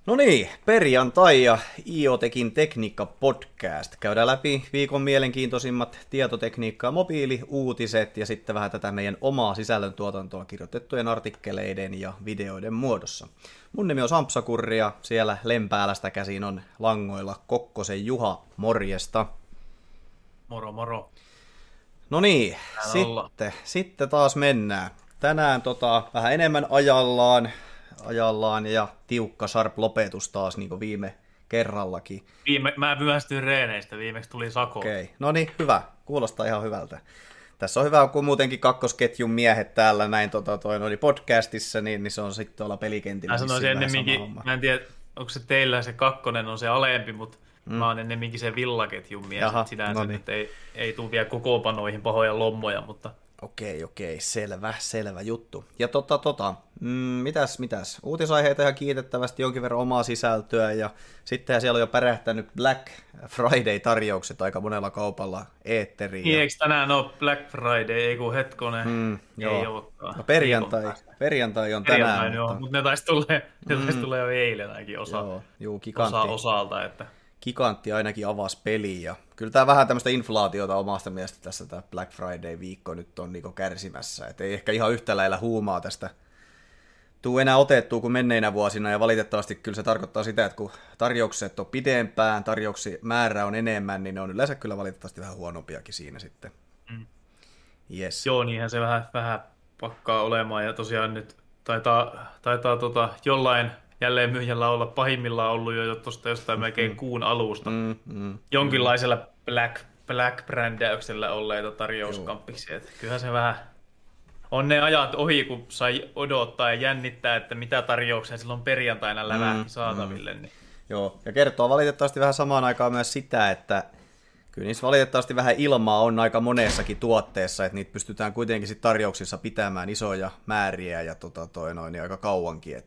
No niin, perjantai ja IoTekin Tekniikka-podcast. Käydään läpi viikon mielenkiintoisimmat tietotekniikkaa, mobiiliuutiset ja sitten vähän tätä meidän omaa sisällöntuotantoa kirjoitettujen artikkeleiden ja videoiden muodossa. Mun nimi on Sampsakurri ja siellä Lempäälästä käsin on langoilla Kokkosen Juha, morjesta. Moro moro. No niin, sitten taas mennään. Tänään vähän enemmän ajallaan ja tiukka sharp lopetus taas niin kuin viime kerrallakin. Mä myöhästyin reeneistä, viimeksi tuli sako. Okei, no niin, hyvä. Kuulostaa ihan hyvältä. Tässä on hyvä, kun muutenkin kakkosketjun miehet täällä näin podcastissa, niin se on sitten tuolla pelikentillä. Mä sanoisin ennemminkin, mä en tiedä, onko se teillä se kakkonen on se alempi, mutta mä oon ennemminkin se villaketjun mies. Jaha, sinänsä no niin. Nyt ei tule vielä kokoopanoihin pahoja lommoja, mutta... Okei, selvä juttu. Ja mitäs? Uutisaiheita ihan kiitettävästi, jonkin verran omaa sisältöä, ja sittenhän siellä on jo pärähtänyt Black Friday-tarjoukset aika monella kaupalla eetteriin. Niin, eikö tänään ole Black Friday, ei kun hetkonen, ei olekaan. No perjantai on tänään. Mutta ne taisi tulla jo eilen ainakin osalta, että... Gigantti ainakin avasi peliin, ja kyllä tämä vähän tämmöistä inflaatiota omasta mielestä tässä tämä Black Friday-viikko nyt on niinku kärsimässä, et ei ehkä ihan yhtä lailla huumaa tästä tuu enää otettua kuin menneinä vuosina, ja valitettavasti kyllä se tarkoittaa sitä, että kun tarjoukset on pidempään, tarjouksi määrä on enemmän, niin ne on yleensä kyllä valitettavasti vähän huonompiakin siinä sitten. Yes. Joo, niinhän se vähän pakkaa olemaan, ja tosiaan nyt taitaa jollain jälleen myyjällä olla pahimmillaan ollut jo tuosta jostain melkein kuun alusta. Jonkinlaisella Black-brändäyksellä olleita tarjouskamppiksi. Kyllähän se vähän on ne ajat ohi, kun sai odottaa ja jännittää, että mitä tarjouksia silloin perjantaina lävähti saataville. Niin. Joo, ja kertoo valitettavasti vähän samaan aikaan myös sitä, että kyllä niissä valitettavasti vähän ilmaa on aika monessakin tuotteessa, että niitä pystytään kuitenkin sit tarjouksissa pitämään isoja määriä ja aika kauankin,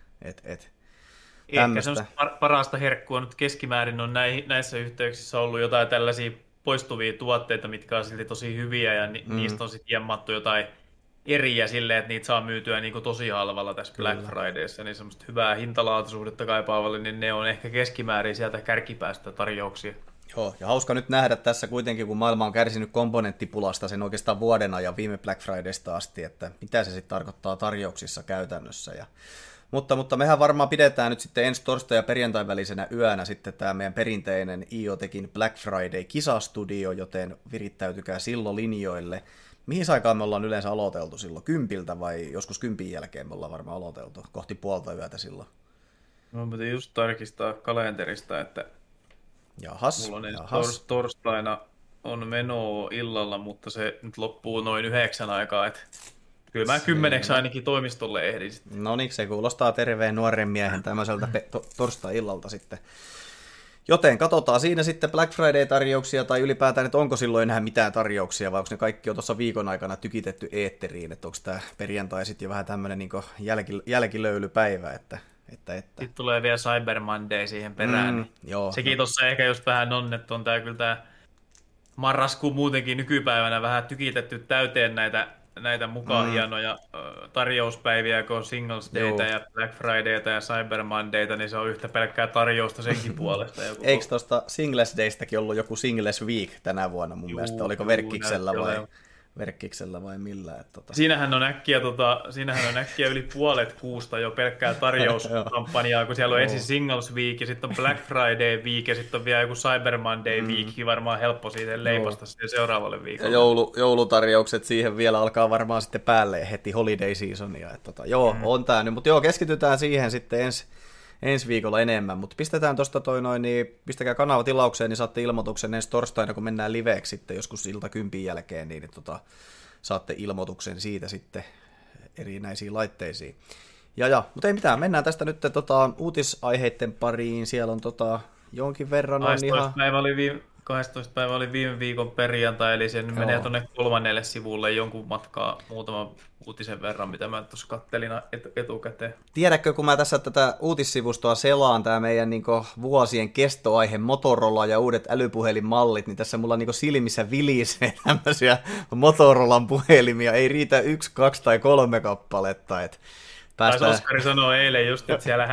Ehkä semmoista parasta herkkua nyt keskimäärin on näissä yhteyksissä ollut jotain tällaisia poistuvia tuotteita, mitkä on silti tosi hyviä, ja niistä on sitten jemmattu jotain eriä silleen, että niitä saa myytyä niin kuin tosi halvalla tässä Black Fridayssa, niin semmoista hyvää hintalaatuisuudetta kaipaavalle, niin ne on ehkä keskimäärin sieltä kärkipäästä tarjouksia. Joo, ja hauska nyt nähdä tässä kuitenkin, kun maailma on kärsinyt komponenttipulasta sen oikeastaan vuoden ajan viime Black Fridaysta asti, että mitä se sitten tarkoittaa tarjouksissa käytännössä. Mutta mehän varmaan pidetään nyt sitten ensi torstai- ja perjantain välisenä yönä sitten tämä meidän perinteinen IoTekin Black Friday-kisastudio, joten virittäytykää silloin linjoille. Mihin aikaan me ollaan yleensä aloiteltu silloin? 10 vai joskus 10 jälkeen me ollaan varmaan aloiteltu? Kohti puolta yötä silloin. No, mutta just tarkistaa kalenterista, että mulla on torstaina on menoa illalla, mutta se nyt loppuu noin 9 aikaa, että kyllä mä 10 ainakin toimistolle ehdin sitten. No niin, se kuulostaa terveen nuoren miehen tämmöiseltä torstai-illalta sitten. Joten katsotaan siinä sitten Black Friday-tarjouksia tai ylipäätään, että onko silloin enää mitään tarjouksia, vai onko ne kaikki jo tuossa viikon aikana tykitetty eetteriin, että onko tämä perjantai sitten jo vähän tämmöinen niin jälkilöylypäivä, että. Sitten tulee vielä Cyber Monday siihen perään. Joo, sekin tuossa ehkä just vähän on, että on tämä kyllä tämä marraskuu muutenkin nykypäivänä vähän tykitetty täyteen näitä mukaan hienoja tarjouspäiviä, kun on Singles Dayta ja Black Fridayta ja Cyber Mondayta, niin se on yhtä pelkkää tarjousta senkin puolesta. Eikö tuosta Singles Daystäkin ollut joku Singles Week tänä vuonna mun mielestä? Oliko Verkkiksellä vai millä? Siinähän on äkkiä yli puolet kuusta jo pelkkää tarjouskampanjaa, kun siellä on ensin Singles Week ja sitten on Black Friday Week ja sitten on vielä joku Cyber Monday Week, varmaan helppo siitä leipasta sitten seuraavalle viikolle. Ja joulutarjoukset siihen vielä alkaa varmaan sitten päälle heti holiday seasonia. On tää nyt, mutta keskitytään siihen sitten ensi viikolla enemmän, mutta pistetään tuosta pistäkää kanava tilaukseen, niin saatte ilmoituksen ensi torstaina, kun mennään liveeksi sitten joskus ilta 10 jälkeen, niin saatte ilmoituksen siitä sitten erinäisiin laitteisiin. Mutta ei mitään, mennään tästä nyt uutisaiheiden pariin, siellä on jonkin verran on ihan... 12. päivä oli viime viikon perjantai, eli se menee tuonne 3. sivulle jonkun matkaa muutaman uutisen verran, mitä mä tuossa kattelin etukäteen. Tiedätkö, kun mä tässä tätä uutissivustoa selaan, tämä meidän vuosien kestoaihe Motorola ja uudet älypuhelinmallit, niin tässä mulla silmissä vilisee tämmöisiä Motorolan puhelimia, ei riitä 1, 2 tai 3 kappaletta. Päästään... Oskari sanoi eilen just, että siellä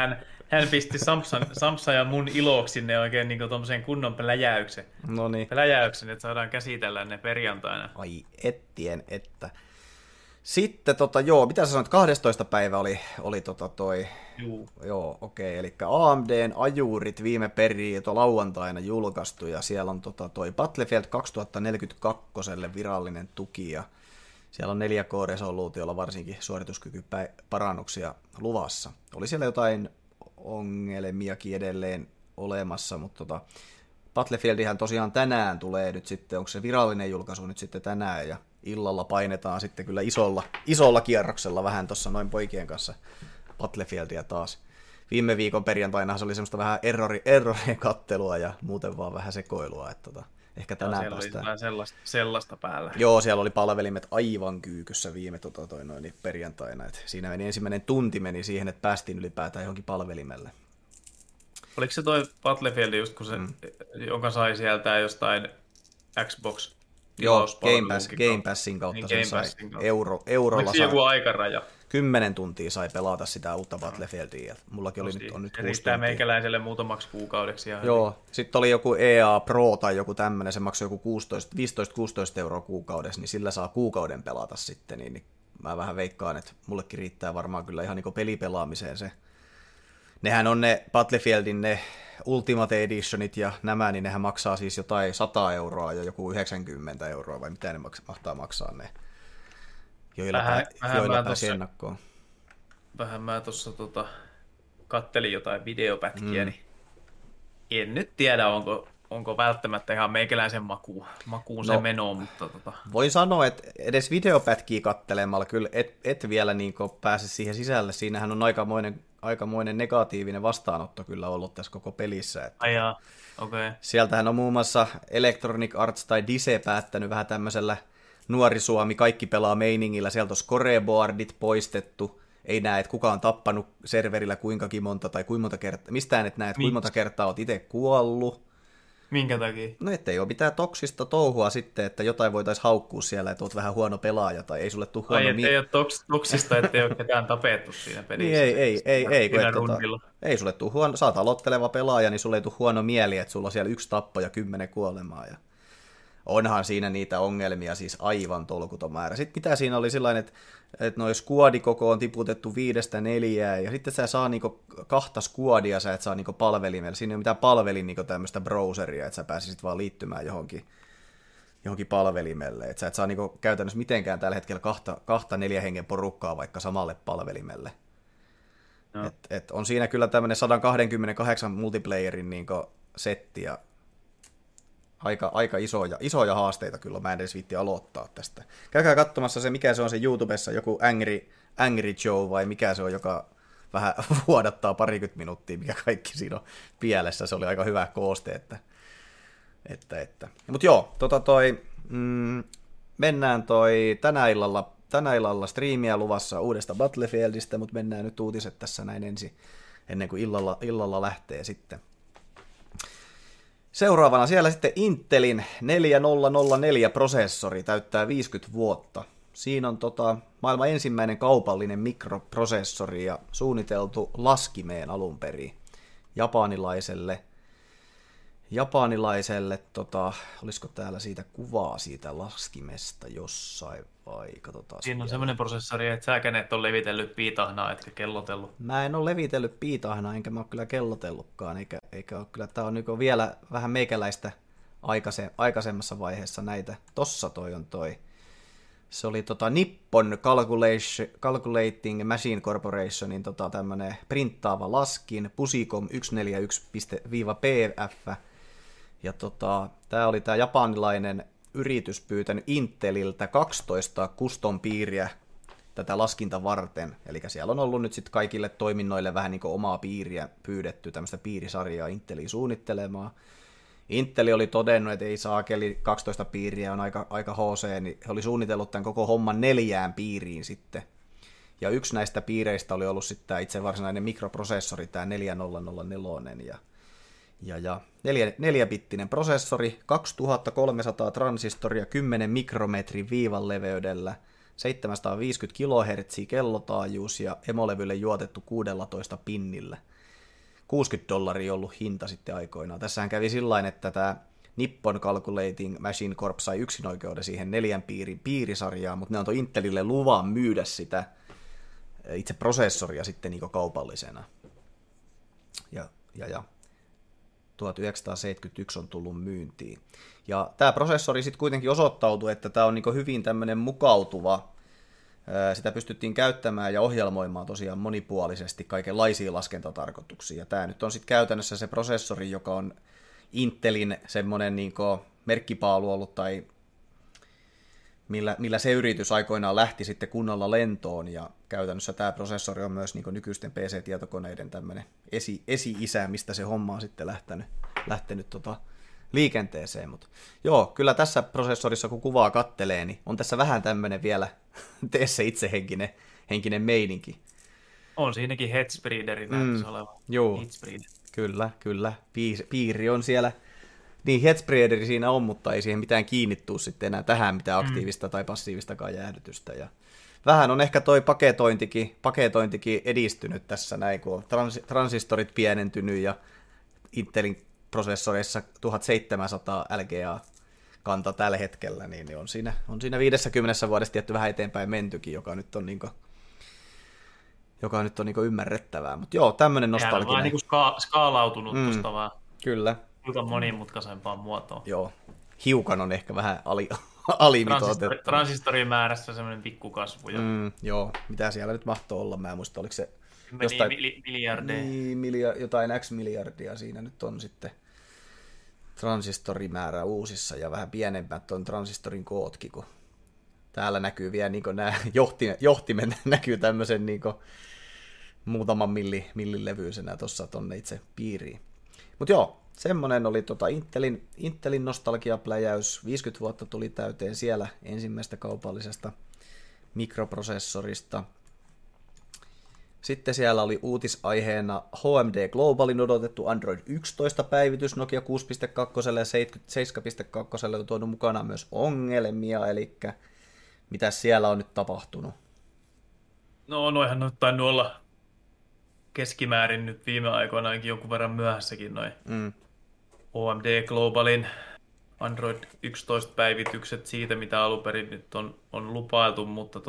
Hän pisti Sampsan ja mun iloksi sinne oikein niin tommoseen kunnon pläjäyksen. No niin. Pläjäyksen, että saadaan käsitellä ne perjantaina. Ai ettien, että. Sitten joo, mitä sä sanoit, 12. päivä oli toi. Juu. Joo, okei, eli AMDn ajurit viime lauantaina julkaistu, ja siellä on toi Battlefield 2042 virallinen tuki, ja siellä on 4K-resoluutiolla varsinkin suorituskykyparannuksia luvassa. Oli siellä jotain ongelmiakin edelleen olemassa, mutta Battlefieldihän tosiaan tänään tulee nyt sitten, onko se virallinen julkaisu nyt sitten tänään, ja illalla painetaan sitten kyllä isolla kierroksella vähän tuossa noin poikien kanssa Battlefieldia taas. Viime viikon perjantaina se oli semmoista vähän errorien kattelua ja muuten vaan vähän sekoilua, että ehkä tänään siellä päästään. Oli sellaista päällä. Joo, siellä oli palvelimet aivan kyykyssä viime perjantaina. Et siinä meni ensimmäinen tunti siihen, että päästiin ylipäätään johonkin palvelimelle. Oliko se toi Battlefield just, kun se, jonka sai sieltä jostain Xbox? Joo, Game Passin kautta niin sen sai eurolla. Oliko se joku aikaraja? 10 tuntia sai pelata sitä uutta Battlefieldia. Mullakin on nyt 6 tuntia. Meikäläiselle muutamaksi kuukaudeksi. Joo, sitten oli joku EA Pro tai joku tämmöinen, se maksoi joku 15-16 euroa kuukaudessa, niin sillä saa kuukauden pelata sitten, niin mä vähän veikkaan, että mullekin riittää varmaan kyllä ihan niin pelipelaamiseen se. Nehän on ne Battlefieldin ne Ultimate Editionit ja nämä, niin nehän maksaa siis jotain 100 euroa ja joku 90 euroa, vai mitä ne mahtaa maksaa ne, joilla pääsi ennakkoon. Vähän mä tuossa kattelin jotain videopätkiä, niin en nyt tiedä, onko välttämättä ihan meikäläisen makuun se meno, mutta Voin sanoa, että edes videopätkiä kattelemalla kyllä et vielä niin pääse siihen sisälle. Siinähän on aikamoinen negatiivinen vastaanotto kyllä ollut tässä koko pelissä. Että okay. Sieltähän on muun muassa Electronic Arts tai Dise päättänyt vähän tämmöisellä nuori Suomi, kaikki pelaa meiningillä. Sieltä on scoreboardit poistettu. Ei näe, että kuka on tappanut serverillä kuinkakin monta tai kuinka monta kertaa. Mistään et näe, että kuinka monta kertaa oot itse kuollut. Minkä takia? No ettei ole mitään toksista touhua sitten, että jotain voitaisiin haukkua siellä, että oot vähän huono pelaaja tai ei sulle tule huono ei ole toksista, ettei ole ketään tapettu siinä pelissä. Niin ei sulle tule huono, sä oot aloitteleva pelaaja, niin sulle ei tule huono mieli, että sulla on siellä 1 tappo ja 10 kuolemaa. Ja onhan siinä niitä ongelmia siis aivan tolkuton määrä. Sitten mitä siinä oli sellainen, että noi skuadikoko on tiputettu 5-4, ja sitten sä saa niinku 2 skuadia, sä et saa niinku palvelimella. Siinä ei ole mitään palvelin niinku tämmöistä browseria, että sä pääsisit vaan liittymään johonkin palvelimelle. Että sä et saa niinku käytännössä mitenkään tällä hetkellä 2-4 hengen porukkaa vaikka samalle palvelimelle. No. Et on siinä kyllä tämmöinen 128 multiplayerin niinku setti, ja aika isoja haasteita kyllä, mä en edes viitti aloittaa tästä. Käykää katsomassa se, mikä se on se YouTubessa, joku Angry Joe vai mikä se on, joka vähän vuodattaa 20 minuuttia, mikä kaikki siinä on pielessä. Se oli aika hyvä kooste, että. Mutta joo, mennään tänä illalla striimiä luvassa uudesta Battlefieldistä, mutta mennään nyt uutiset tässä näin ensin, ennen kuin illalla lähtee sitten. Seuraavana siellä sitten Intelin 4004-prosessori täyttää 50 vuotta. Siinä on maailman ensimmäinen kaupallinen mikroprosessori ja suunniteltu laskimeen alun perin japanilaiselle olisiko täällä siitä kuvaa siitä laskimesta jossain vai katsotaan. Siinä on semmoinen prosessori, että säkään et ole levitellyt piitahnaa, etkä kellotellut. Mä en ole levitellyt piitahnaa, enkä mä ole kyllä kellotellutkaan, eikä ole kyllä, tää on niin vielä vähän meikäläistä aikaisemmassa vaiheessa näitä. Tossa on. Se oli Nippon Calculating Machine Corporationin tämmönen printtaava laskin, Pusicom 141-PF, ja tää oli tää japanilainen yritys pyytänyt Inteliltä 12 custom-piiriä tätä laskinta varten, eli siellä on ollut nyt sitten kaikille toiminnoille vähän niin kuin omaa piiriä pyydetty, tämmöistä piirisarjaa Inteliin suunnittelemaan. Intel oli todennut, että ei saakeli 12 piiriä, on aika HC, niin he oli suunnitellut tämän koko homman 4 piiriin sitten. Ja yksi näistä piireistä oli ollut sitten tämä itse varsinainen mikroprosessori, tämä 4004, ja 4-bittinen prosessori, 2300 transistoria, 10 mikrometrin viivan leveydellä, 750 kHz kellotaajuus ja emolevylle juotettu 16 pinnillä. $60 ollut hinta sitten aikoinaan. Tässähän kävi sillain, että tämä Nippon Calculating Machine Corp sai yksinoikeuden siihen 4 piirisarjaan, mutta ne antoi Intelille luvan myydä sitä itse prosessoria sitten niin kaupallisena. Ja 1971 on tullut myyntiin. Ja tämä prosessori sitten kuitenkin osoittautui, että tämä on niin hyvin tämmöinen mukautuva. Sitä pystyttiin käyttämään ja ohjelmoimaan tosiaan monipuolisesti kaikenlaisiin laskentatarkoituksiin. Ja tämä nyt on sitten käytännössä se prosessori, joka on Intelin semmoinen niin merkkipaalu ollut, tai millä se yritys aikoinaan lähti sitten kunnolla lentoon. Ja käytännössä tämä prosessori on myös niin nykyisten PC-tietokoneiden tämmöinen esi-isä, mistä se homma on sitten lähtenyt liikenteeseen. Mutta joo, kyllä tässä prosessorissa, kun kuvaa kattelee, niin on tässä vähän tämmöinen vielä tee se itse henkinen meininki. On siinäkin headspreaderin näyttäisi oleva. Joo, kyllä. Piiri on siellä. Niin, headspreaderi siinä on, mutta ei siihen mitään kiinnittuu sitten enää tähän mitään aktiivista tai passiivistakaan jäähdytystä. Ja vähän on ehkä toi paketointikin edistynyt tässä näin, kun on transistorit pienentynyt ja Intelin prosessoreissa 1700 LGA kanta tällä hetkellä, niin on siinä 50 vuodessa tietty vähän eteenpäin mentykin, joka nyt on ymmärrettävää. Mutta joo, tämmöinen nostalginen. Vähän niin skaalautunut tuosta vaan. Kyllä. Hiukan monimutkaisempaan muotoon. Joo, hiukan on ehkä vähän alimitoitettu. Transistorin määrässä semmoinen pikkukasvu. Joo, mitä siellä nyt mahtoi olla? Mä en muista, oliko se jostain miljardeja. Jotain X-miljardia siinä nyt on sitten transistorimäärä uusissa ja vähän pienempät on transistorin kootkin, kun täällä näkyy vielä niin nämä johtimet näkyy tämmöisen niin muutaman millin levyisenä tuossa tonne itse piiriin. Mutta joo, semmoinen oli Intelin nostalgiapläjäys. 50 vuotta tuli täyteen siellä ensimmäistä kaupallisesta mikroprosessorista. Sitten siellä oli uutisaiheena HMD Globalin odotettu Android 11 päivitys Nokia 6.2 ja 7.2 on tuonut mukana myös ongelmia, eli mitä siellä on nyt tapahtunut? No noihan on tainnut olla keskimäärin nyt viime aikoina ainakin jonkun verran myöhässäkin noin HMD Globalin Android 11 päivitykset siitä, mitä alun perin nyt on lupailtu, mutta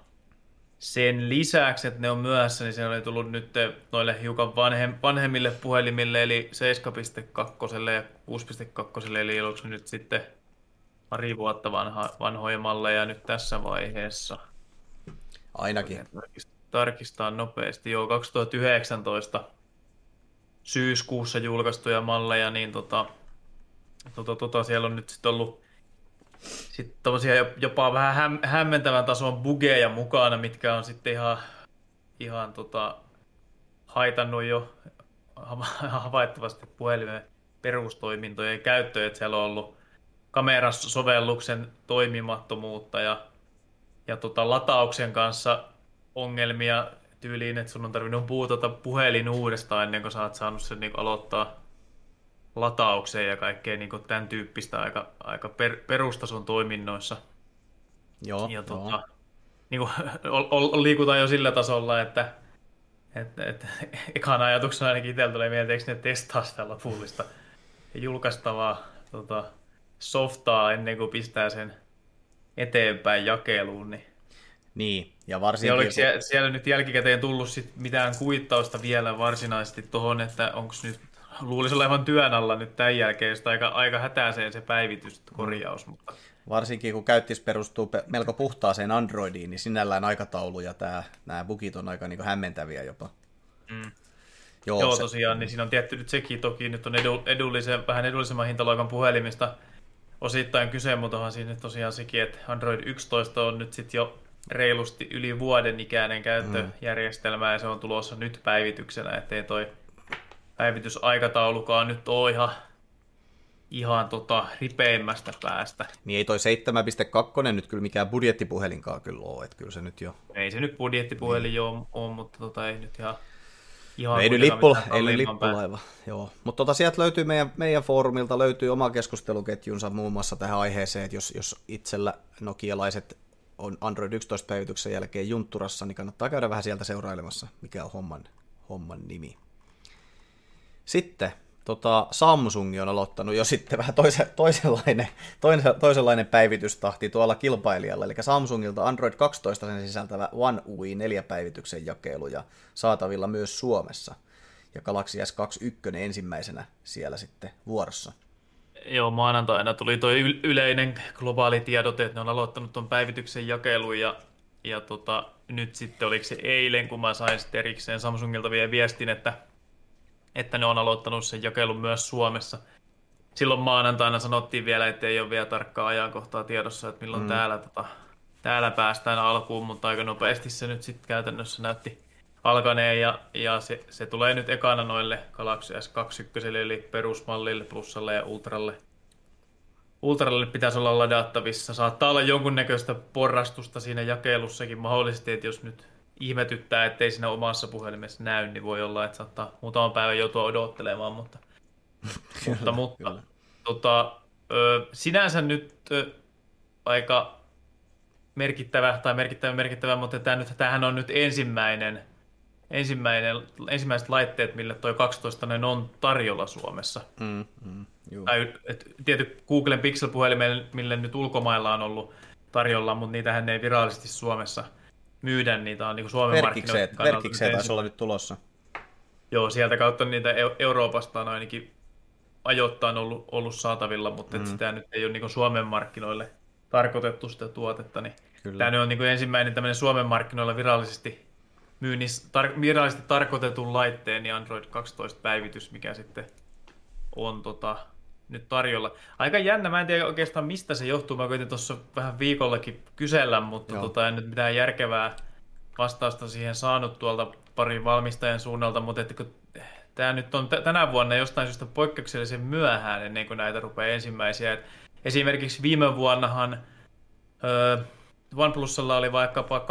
sen lisäksi, että ne on myöhässä, niin se oli tullut nyt noille hiukan vanhemmille puhelimille, eli 7.2 ja 6.2, eli onko nyt sitten pari vuotta vanhoja malleja nyt tässä vaiheessa. Ainakin. Tarkistaa nopeasti. Joo, 2019 syyskuussa julkaistuja malleja, niin siellä on nyt sitten ollut tommosia jopa vähän hämmentävän tason bugeja mukana, mitkä on sitten ihan haitannut jo havaittavasti puhelimen perustoimintojen käyttöön, että siellä on ollut kamerasovelluksen toimimattomuutta ja latauksen kanssa ongelmia tyyliin, että sun on tarvinnut puutata puhelin uudestaan ennen kuin sä oot saanut sen niin aloittaa lataukseen ja kaikkea niin tämän tyyppistä aika perustason toiminnoissa. Joo, ja niin liikutaan jo sillä tasolla, että ekan ajatuksena ainakin itsellä tulee mieleen, että ne testaa sitä lopullista julkaistavaa softaa ennen kuin pistää sen eteenpäin jakeluun. Niin, ja varsinkin... Ja oliko siellä nyt jälkikäteen tullut sit mitään kuittausta vielä varsinaisesti tuohon, että onko nyt, luulisi olevan työn alla nyt tämän jälkeen, josta aika hätäiseen se päivityskorjaus. Mutta... Varsinkin kun käyttis perustuu melko puhtaaseen Androidiin, niin sinällään aikataulu ja nämä bugit on aika niin hämmentäviä jopa. Joo, tosiaan, niin siinä on tietty nyt sekin toki, nyt on vähän edullisemman hintaluokan puhelimista osittain kyse, mutta onhan siinä tosiaan sekin, että Android 11 on nyt sitten jo reilusti yli vuoden ikäinen käyttöjärjestelmä ja se on tulossa nyt päivityksenä, ettei toi päivitysaikataulukaan nyt ole ihan ripeimmästä päästä. Niin ei toi 7.2 nyt kyllä mikään budjettipuhelinkaan kyllä ole, että kyllä se nyt jo... Ei se nyt budjettipuhelin ole, mutta ei nyt ihan ei nyt lippulaiva, joo. Mutta sieltä löytyy meidän foorumilta löytyy oma keskusteluketjunsa muun muassa tähän aiheeseen, että jos itsellä nokialaiset on Android 11 päivityksen jälkeen juntturassa, niin kannattaa käydä vähän sieltä seurailemassa, mikä on homman nimi. Sitten Samsung on aloittanut jo sitten vähän toisenlainen päivitystahti tuolla kilpailijalla, eli Samsungilta Android 12 sen sisältävä One UI 4-päivityksen jakelu ja saatavilla myös Suomessa. Ja Galaxy S21 ensimmäisenä siellä sitten vuorossa. Joo, maanantaina tuli tuo yleinen globaali tiedote, että ne on aloittanut tuon päivityksen jakelun ja nyt sitten oliko se eilen, kun mä sain sitten erikseen Samsungilta vielä viestin, että ne on aloittanut sen jakelun myös Suomessa. Silloin maanantaina sanottiin vielä, että ei ole vielä tarkkaa ajankohtaa tiedossa, että milloin täällä päästään alkuun, mutta aika nopeasti se nyt sitten käytännössä näytti alkaneen ja se tulee nyt ekana noille Galaxy S21 eli perusmallille, plussalle ja ultralle. Ultralle pitäisi olla ladattavissa. Saattaa olla jonkunnäköistä porrastusta siinä jakelussakin mahdollisesti, että jos nyt ihmetyttää, ettei siinä omassa puhelimessa näy, niin voi olla, että saattaa muutaman päivän joutua odottelemaan, mutta sinänsä nyt aika merkittävä, mutta tämähän on nyt ensimmäiset laitteet, mille toi 12 on tarjolla Suomessa. Tietysti Googlen Pixel-puhelimille nyt ulkomailla on ollut tarjolla, mutta niitähän ei virallisesti Suomessa myydä. Niitä on niin kuin Suomen markkinoiden kannalta. Verkikseet taisi olla nyt tulossa. Joo, sieltä kautta niitä Euroopasta on ainakin ajoittain ollut saatavilla, mutta sitä nyt ei ole niin kuin Suomen markkinoille tarkoitettu sitä tuotetta. Niin tämä on niin kuin ensimmäinen tämmöinen Suomen markkinoilla virallisesti tarkoitetun laitteen niin Android 12 päivitys, mikä sitten on nyt tarjolla. Aika jännä, mä en tiedä oikeastaan mistä se johtuu, mä koitin tuossa vähän viikollakin kysellä, mutta en nyt mitään järkevää vastausta siihen saanut tuolta parin valmistajan suunnalta, mutta että kun tämä nyt on tänä vuonna jostain syystä poikkeuksellisen myöhään ennen kuin näitä rupeaa ensimmäisiä. Et esimerkiksi viime vuonnahan OnePlusalla oli vaikkapa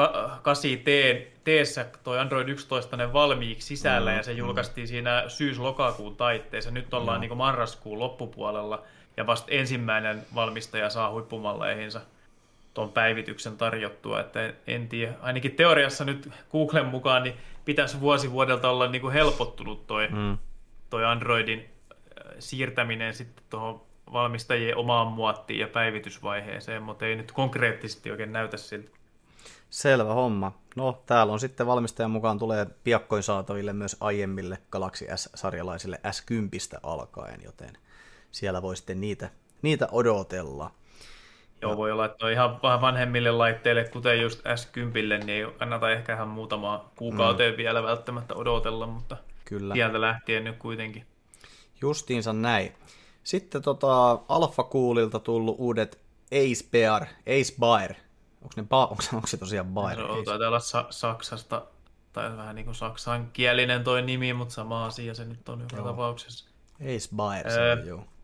8T:ssä toi Android 11 valmiiksi sisällä ja se julkaistiin siinä syys-lokakuun taitteessa. Nyt ollaan niin kuin marraskuun loppupuolella ja vasta ensimmäinen valmistaja saa huippumalleihinsa tuon päivityksen tarjottua. Että en tiedä, ainakin teoriassa nyt Googlen mukaan niin pitäisi vuosi vuodelta olla niin kuin helpottunut toi Androidin siirtäminen sitten tuohon valmistajien omaan muottiin ja päivitysvaiheeseen, mutta ei nyt konkreettisesti oikein näytä siltä. Selvä homma. No, täällä on sitten valmistajan mukaan tulee piakkoin saataville myös aiemmille Galaxy S-sarjalaisille S10 alkaen, joten siellä voi sitten niitä odotella. Joo, voi olla, että on ihan vähän vanhemmille laitteille, kuten just S10, niin ei kannata ehkä ihan muutamaa kuukauteen vielä välttämättä odotella, mutta kyllä. Sieltä lähtien nyt kuitenkin. Justiinsa näin. Sitten Alpha Coolilta tullut uudet Ace Bear. Onko se tosiaan Bear? No, taitaa olla Saksasta, tai vähän niin kuin saksankielinen toi nimi, mutta sama asia se nyt on joka tapauksessa. Ace Bear, se on joo.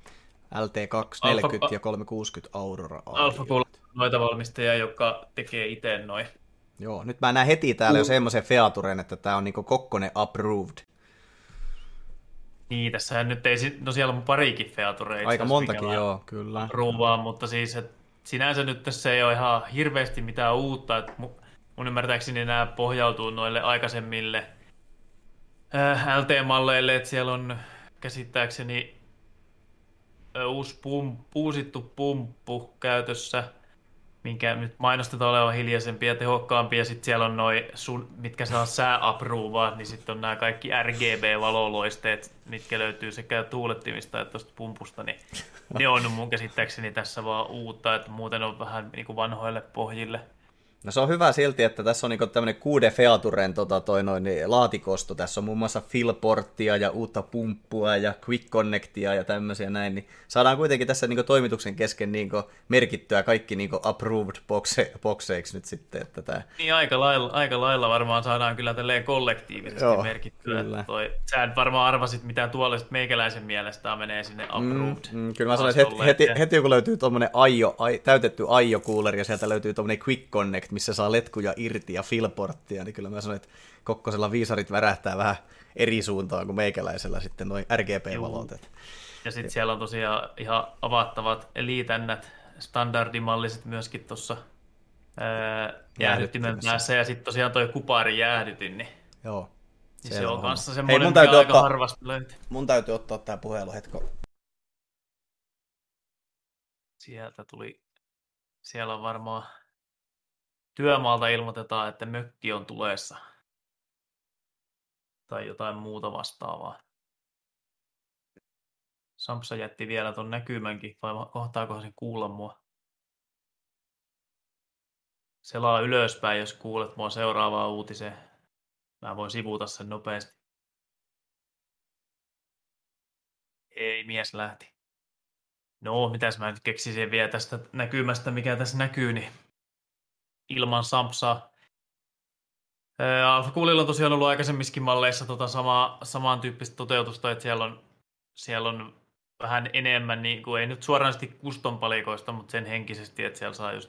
LT240 ja 360 Aurora. Alpha Cool noita valmistajia, jotka tekee itse noin. Joo, nyt mä näen heti täällä jo semmoisen featuren, että tää on niinku Kokkonen approved. Niin, tässähän nyt ei, no siellä on parikin featureita. Aika montakin, joo, kyllä. Ruuvaa, mutta siis että sinänsä nyt tässä ei ole ihan hirveästi mitään uutta. Että mun ymmärtääkseni nämä pohjautuu noille aikaisemmille LT-malleille, että siellä on käsittääkseni uusi uusittu pumppu käytössä, minkä nyt mainostetaan olevan hiljaisempi ja tehokkaampi, ja sitten siellä on mitkä saa sääapprovaat, niin sitten on nämä kaikki RGB-valoloisteet, mitkä löytyy sekä tuulettimista että tuosta pumpusta, niin ne on mun käsittääkseni tässä vaan uutta, että muuten on vähän niin kuin vanhoille pohjille. No se on hyvä silti, että tässä on niinku tämmöinen 6 featuren laatikosto. Tässä on muun muassa fill-porttia ja uutta pumppua ja quick connectia ja tämmöisiä näin. Niin saadaan kuitenkin tässä niinku toimituksen kesken niinku merkittyä kaikki niinku approved bokseiksi nyt sitten. Että tää... Niin aika lailla varmaan saadaan kyllä tälleen kollektiivisesti merkittyä. Sä varmaan arvasit, mitä tuolla meikäläisen mielestä menee sinne approved. Kyllä mä sanoin, että heti kun löytyy tuommoinen täytetty IO-cooleri ja sieltä löytyy tuommoinen quick connect, missä saa letkuja irti ja fillporttia, niin kyllä mä sanoin, että Kokkosella viisarit värähtää vähän eri suuntaan kuin meikäläisellä sitten noin RGB-valot. Ja sitten siellä on tosiaan ihan avattavat liitännät, standardimalliset myöskin tuossa jäähdyttimen päässä, ja sitten tosiaan toi kuparijäähdytin, niin joo. Se on kanssa Hei, semmoinen, mikä aika harvasti löytyy. Mun täytyy ottaa tää puhelu hetko. Siellä on varmaan työmaalta ilmoitetaan, että mökki on tulessa. Tai jotain muuta vastaavaa. Sampsa jätti vielä ton näkymänkin, vai kohtaakohan sen kuulla mua? Selaa ylöspäin, jos kuulet mua seuraavaa uutiseen. Mä voin sivuuta sen nopeasti. Ei, mies lähti. No, mitäs mä nyt keksisin vielä tästä näkymästä, mikä tässä näkyy, niin ilman Sampsaa. AlphaCoolilla on tosiaan ollut aikaisemmissakin malleissa samantyyppistä toteutusta, että siellä on vähän enemmän, niin kuin, ei nyt suoranaisesti custom-palikoista, mutta sen henkisesti, että siellä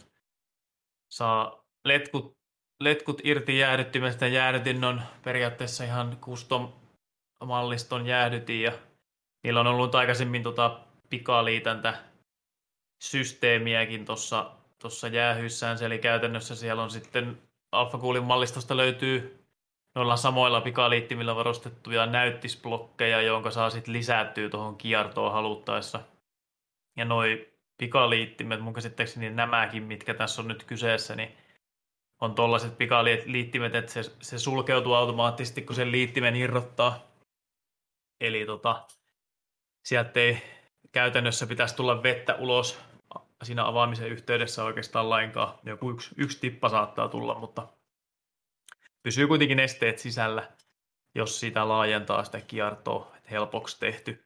saa letkut irti jäähdyttimestä. Jäähdytin on periaatteessa ihan custom-malliston jäähdytin, ja niillä on ollut aikaisemmin pikaliitäntä systeemiäkin tuossa jäähyissään, eli käytännössä siellä on sitten AlphaCoolin mallistosta löytyy noilla samoilla pikaliittimillä varustettuja näyttisblokkeja, jonka saa sitten lisättyä tuohon kiertoon haluttaessa. Ja noi pikaliittimet, mun käsittääkseni nämäkin, mitkä tässä on nyt kyseessä, niin on tollaiset pikaliittimet, että se sulkeutuu automaattisesti, kun sen liittimen irrottaa. Eli sieltä ei käytännössä pitäisi tulla vettä ulos siinä avaamisen yhteydessä oikeastaan lainkaan. Joku yksi tippa saattaa tulla, mutta pysyy kuitenkin nesteet sisällä, jos sitä laajentaa sitä kiertoa, että helpoksi tehty.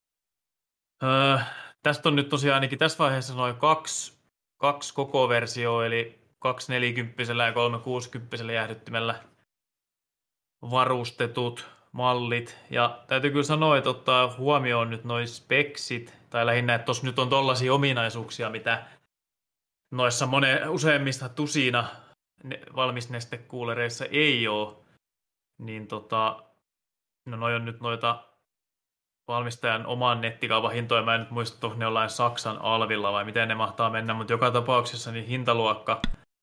Tästä on nyt tosiaan ainakin tässä vaiheessa noin kaksi koko versioa, eli 240 ja 360 jäähdyttimellä varustetut mallit. Ja täytyy kyllä sanoa, että ottaa huomioon nyt noi speksit, tai lähinnä, että tuossa nyt on tollaisia ominaisuuksia, mitä noissa useimmista tusina valmisnestekuulereissa ei ole. Niin no noi on nyt noita valmistajan oman nettikaupan hintoja. Mä en nyt muista, onko ne jollain Saksan alvilla vai miten ne mahtaa mennä, mutta joka tapauksessa niin hintaluokka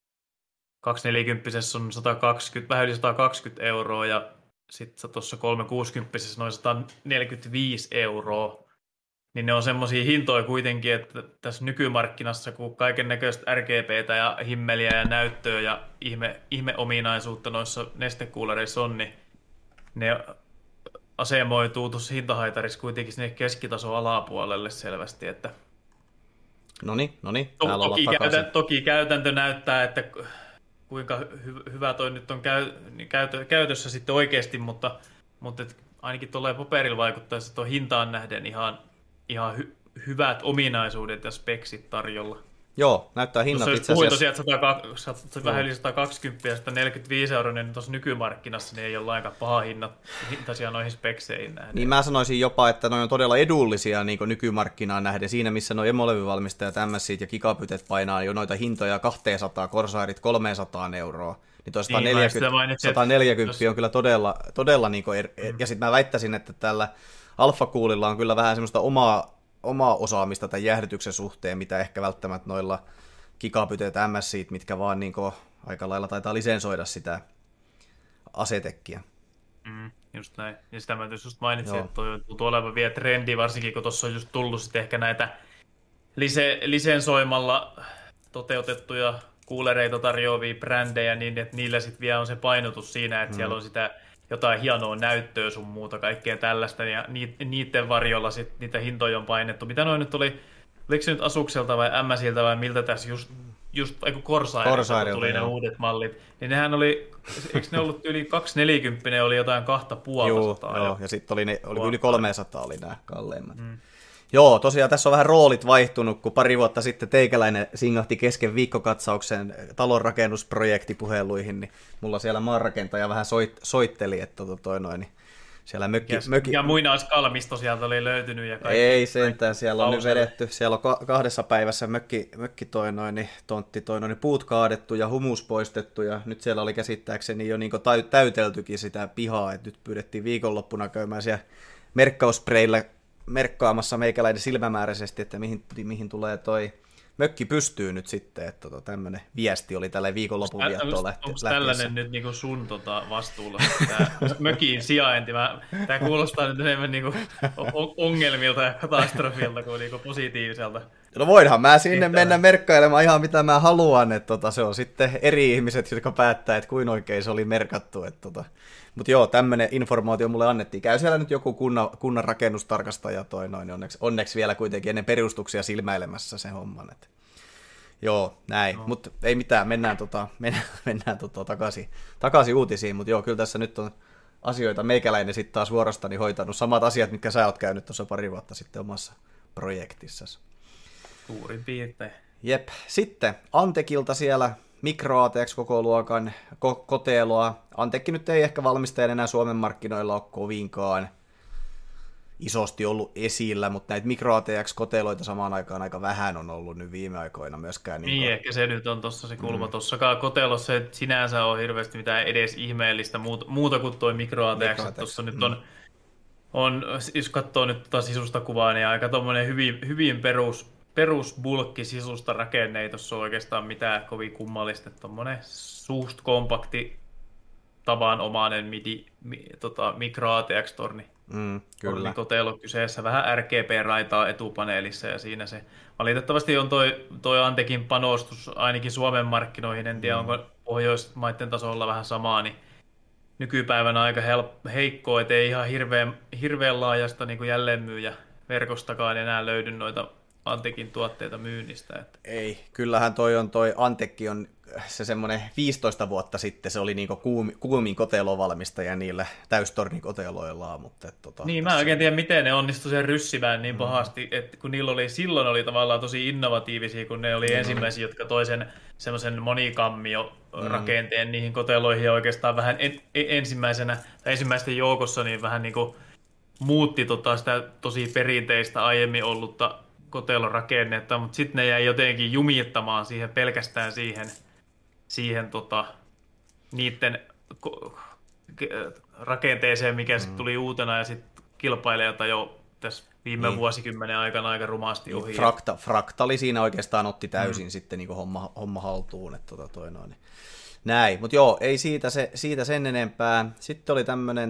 240 on 120, vähän yli 120 euroa ja sitten tuossa 360 noin 145 euroa. Niin ne on semmosia hintoja kuitenkin, että tässä nykymarkkinassa, kun kaiken näköistä RGBtä ja himmeliä ja näyttöä ja ihmeominaisuutta noissa nestekuulereissa on, niin ne asemoituu tuossa hintahaitarissa kuitenkin sinne keskitason alapuolelle selvästi. Että Noniin, toki käytäntö näyttää, että kuinka hyvä toi nyt on käytössä sitten oikeasti, mutta ainakin tuolla paperilla vaikuttaa, että tuon hintaan nähden ihan hyvät ominaisuudet ja speksit tarjolla. Joo, näyttää hinnat itse asiassa. Puhuin tosiaan, että vähän yli 120 ja 145 euroa, niin tuossa nykymarkkinassa niin ei ole lainkaan paha hintaisia noihin spekseihin nähden. Niin mä sanoisin jopa, että ne on todella edullisia niin nykymarkkinaan nähden. Siinä missä nuo emolevyvalmistajat, MSIt ja gigapytet painaa jo noita hintoja 200, Corsairit 300 euroa. Niin tuo 140 on kyllä todella niin ja sitten mä väittäisin, että tällä AlphaCoolilla on kyllä vähän semmoista omaa osaamista tämän jäähdytyksen suhteen, mitä ehkä välttämättä noilla gigapytet, MSIt, mitkä vaan niin aika lailla taitaa lisensoida sitä asetekkiä. Just näin. Ja sitä mä just mainitsin, että toi tuntuu olevan vielä trendi, varsinkin kun tuossa on just tullut sitten ehkä näitä lisensoimalla toteutettuja kuulereita tarjoavia brändejä, niin että niillä sitten vielä on se painotus siinä, että siellä on sitä jotain hienoa näyttöä sun muuta, kaikkea tällaista, ja niiden varjolla sitten niitä hintoja on painettu. Mitä noin nyt oli, oliko se nyt Asukselta vai MSiltä vai miltä tässä just Corsairilta tuli ne uudet mallit, niin nehän oli, eikö ne ollut yli 240, oli jotain 250. Joo, ja sitten oli yli 300 oli nämä kalleimmat. Joo, tosiaan tässä on vähän roolit vaihtunut, kun pari vuotta sitten teikäläinen singahti kesken viikkokatsauksen talonrakennusprojektipuheluihin, niin mulla siellä maanrakentaja vähän soitteli, että niin siellä mökki... Ja muinaiskalmisto sieltä oli löytynyt ja kaikki. Ei sentään, siellä on nyt vedetty, siellä on 2 päivässä tontti puut kaadettu ja humus poistettu, ja nyt siellä oli käsittääkseni jo niin täyteltykin sitä pihaa, että nyt pyydettiin viikonloppuna käymään siellä merkkausspreillä merkkaamassa meikäläinen silmämääräisesti, että mihin tulee toi mökki pystyy nyt sitten, että tämmöinen viesti oli tällä viikonlopun viettoon Onko tällainen nyt niinku sun vastuulla, tämä mökin sijainti? Tämä kuulostaa nyt enemmän niinku ongelmilta ja katastrofilta kuin niinku positiiviselta. No voinhan mä sinne mennä merkkailemaan ihan mitä mä haluan, että se on sitten eri ihmiset, jotka päättää, että kuin oikein se oli merkattu. Mutta joo, tämmöinen informaatio mulle annettiin. Käy siellä nyt joku kunnan rakennustarkastaja niin onneksi vielä kuitenkin ennen perustuksia silmäilemässä sen homman. Että. Joo, näin. No. Mutta ei mitään, mennään takaisin uutisiin. Mutta joo, kyllä tässä nyt on asioita. Meikäläinen sitten taas vuorostani hoitanut samat asiat, mitkä sä oot käynyt tuossa pari vuotta sitten omassa projektissasi. Suurin piirtein. Jep. Sitten Antekilta siellä Micro ATX koko luokan koteloa. Antekki nyt ei ehkä valmistajan enää Suomen markkinoilla ole kovinkaan isosti ollut esillä, mutta näitä Micro ATX-koteloita samaan aikaan aika vähän on ollut nyt viime aikoina myöskään. Niin ehkä se nyt on tuossa se kulma. Tuossakaan kotelossa ei sinänsä ole hirveästi mitään edes ihmeellistä muuta kuin tuo Micro ATX. Tuossa nyt on, jos katsoo nyt sisusta kuvaa, niin aika tuommoinen hyvin perusbulkki sisusta rakenne, ei tuossa ole oikeastaan mitään kovin kummallista. Tuommoinen suust kompakti tavanomainen Micro ATX-torni. Kyllä. Kotelo kyseessä, vähän RGB-raitaa etupaneelissa ja siinä se valitettavasti on toi Antekin panostus ainakin Suomen markkinoihin, en tiedä onko Pohjoismaiden tasolla vähän samaa, niin nykypäivänä aika heikkoa, ettei ihan hirveän laajasta niin kuin jälleenmyyjä verkostakaan enää löydy noita Antekin tuotteita myynnistä. Että. Ei, kyllähän toi Antekki on se semmoinen 15 vuotta sitten, se oli niinku kuumin kotelovalmistaja niillä täystornikoteloillaan. Mutta niin, mä en oikein tiedä, miten ne onnistu sen ryssimään niin pahasti, että kun silloin oli tavallaan tosi innovatiivisia, kun ne oli ensimmäisiä, jotka toi sen semmoisen monikammio-rakenteen niihin koteloihin ja oikeastaan vähän ensimmäisten joukossa niin vähän niin kuin muutti sitä tosi perinteistä aiemmin ollutta kotelorakennetta, mutta sitten ne jäi jotenkin jumittamaan siihen pelkästään siihen niiden rakenteeseen, mikä sitten tuli uutena ja sitten kilpailijat jo tässä viime vuosikymmenen aikana aika rumasti ohi. Fraktali siinä oikeastaan otti täysin sitten niin homma haltuun. Että näin, mutta joo, ei siitä sen enempää. Sitten oli tämmöinen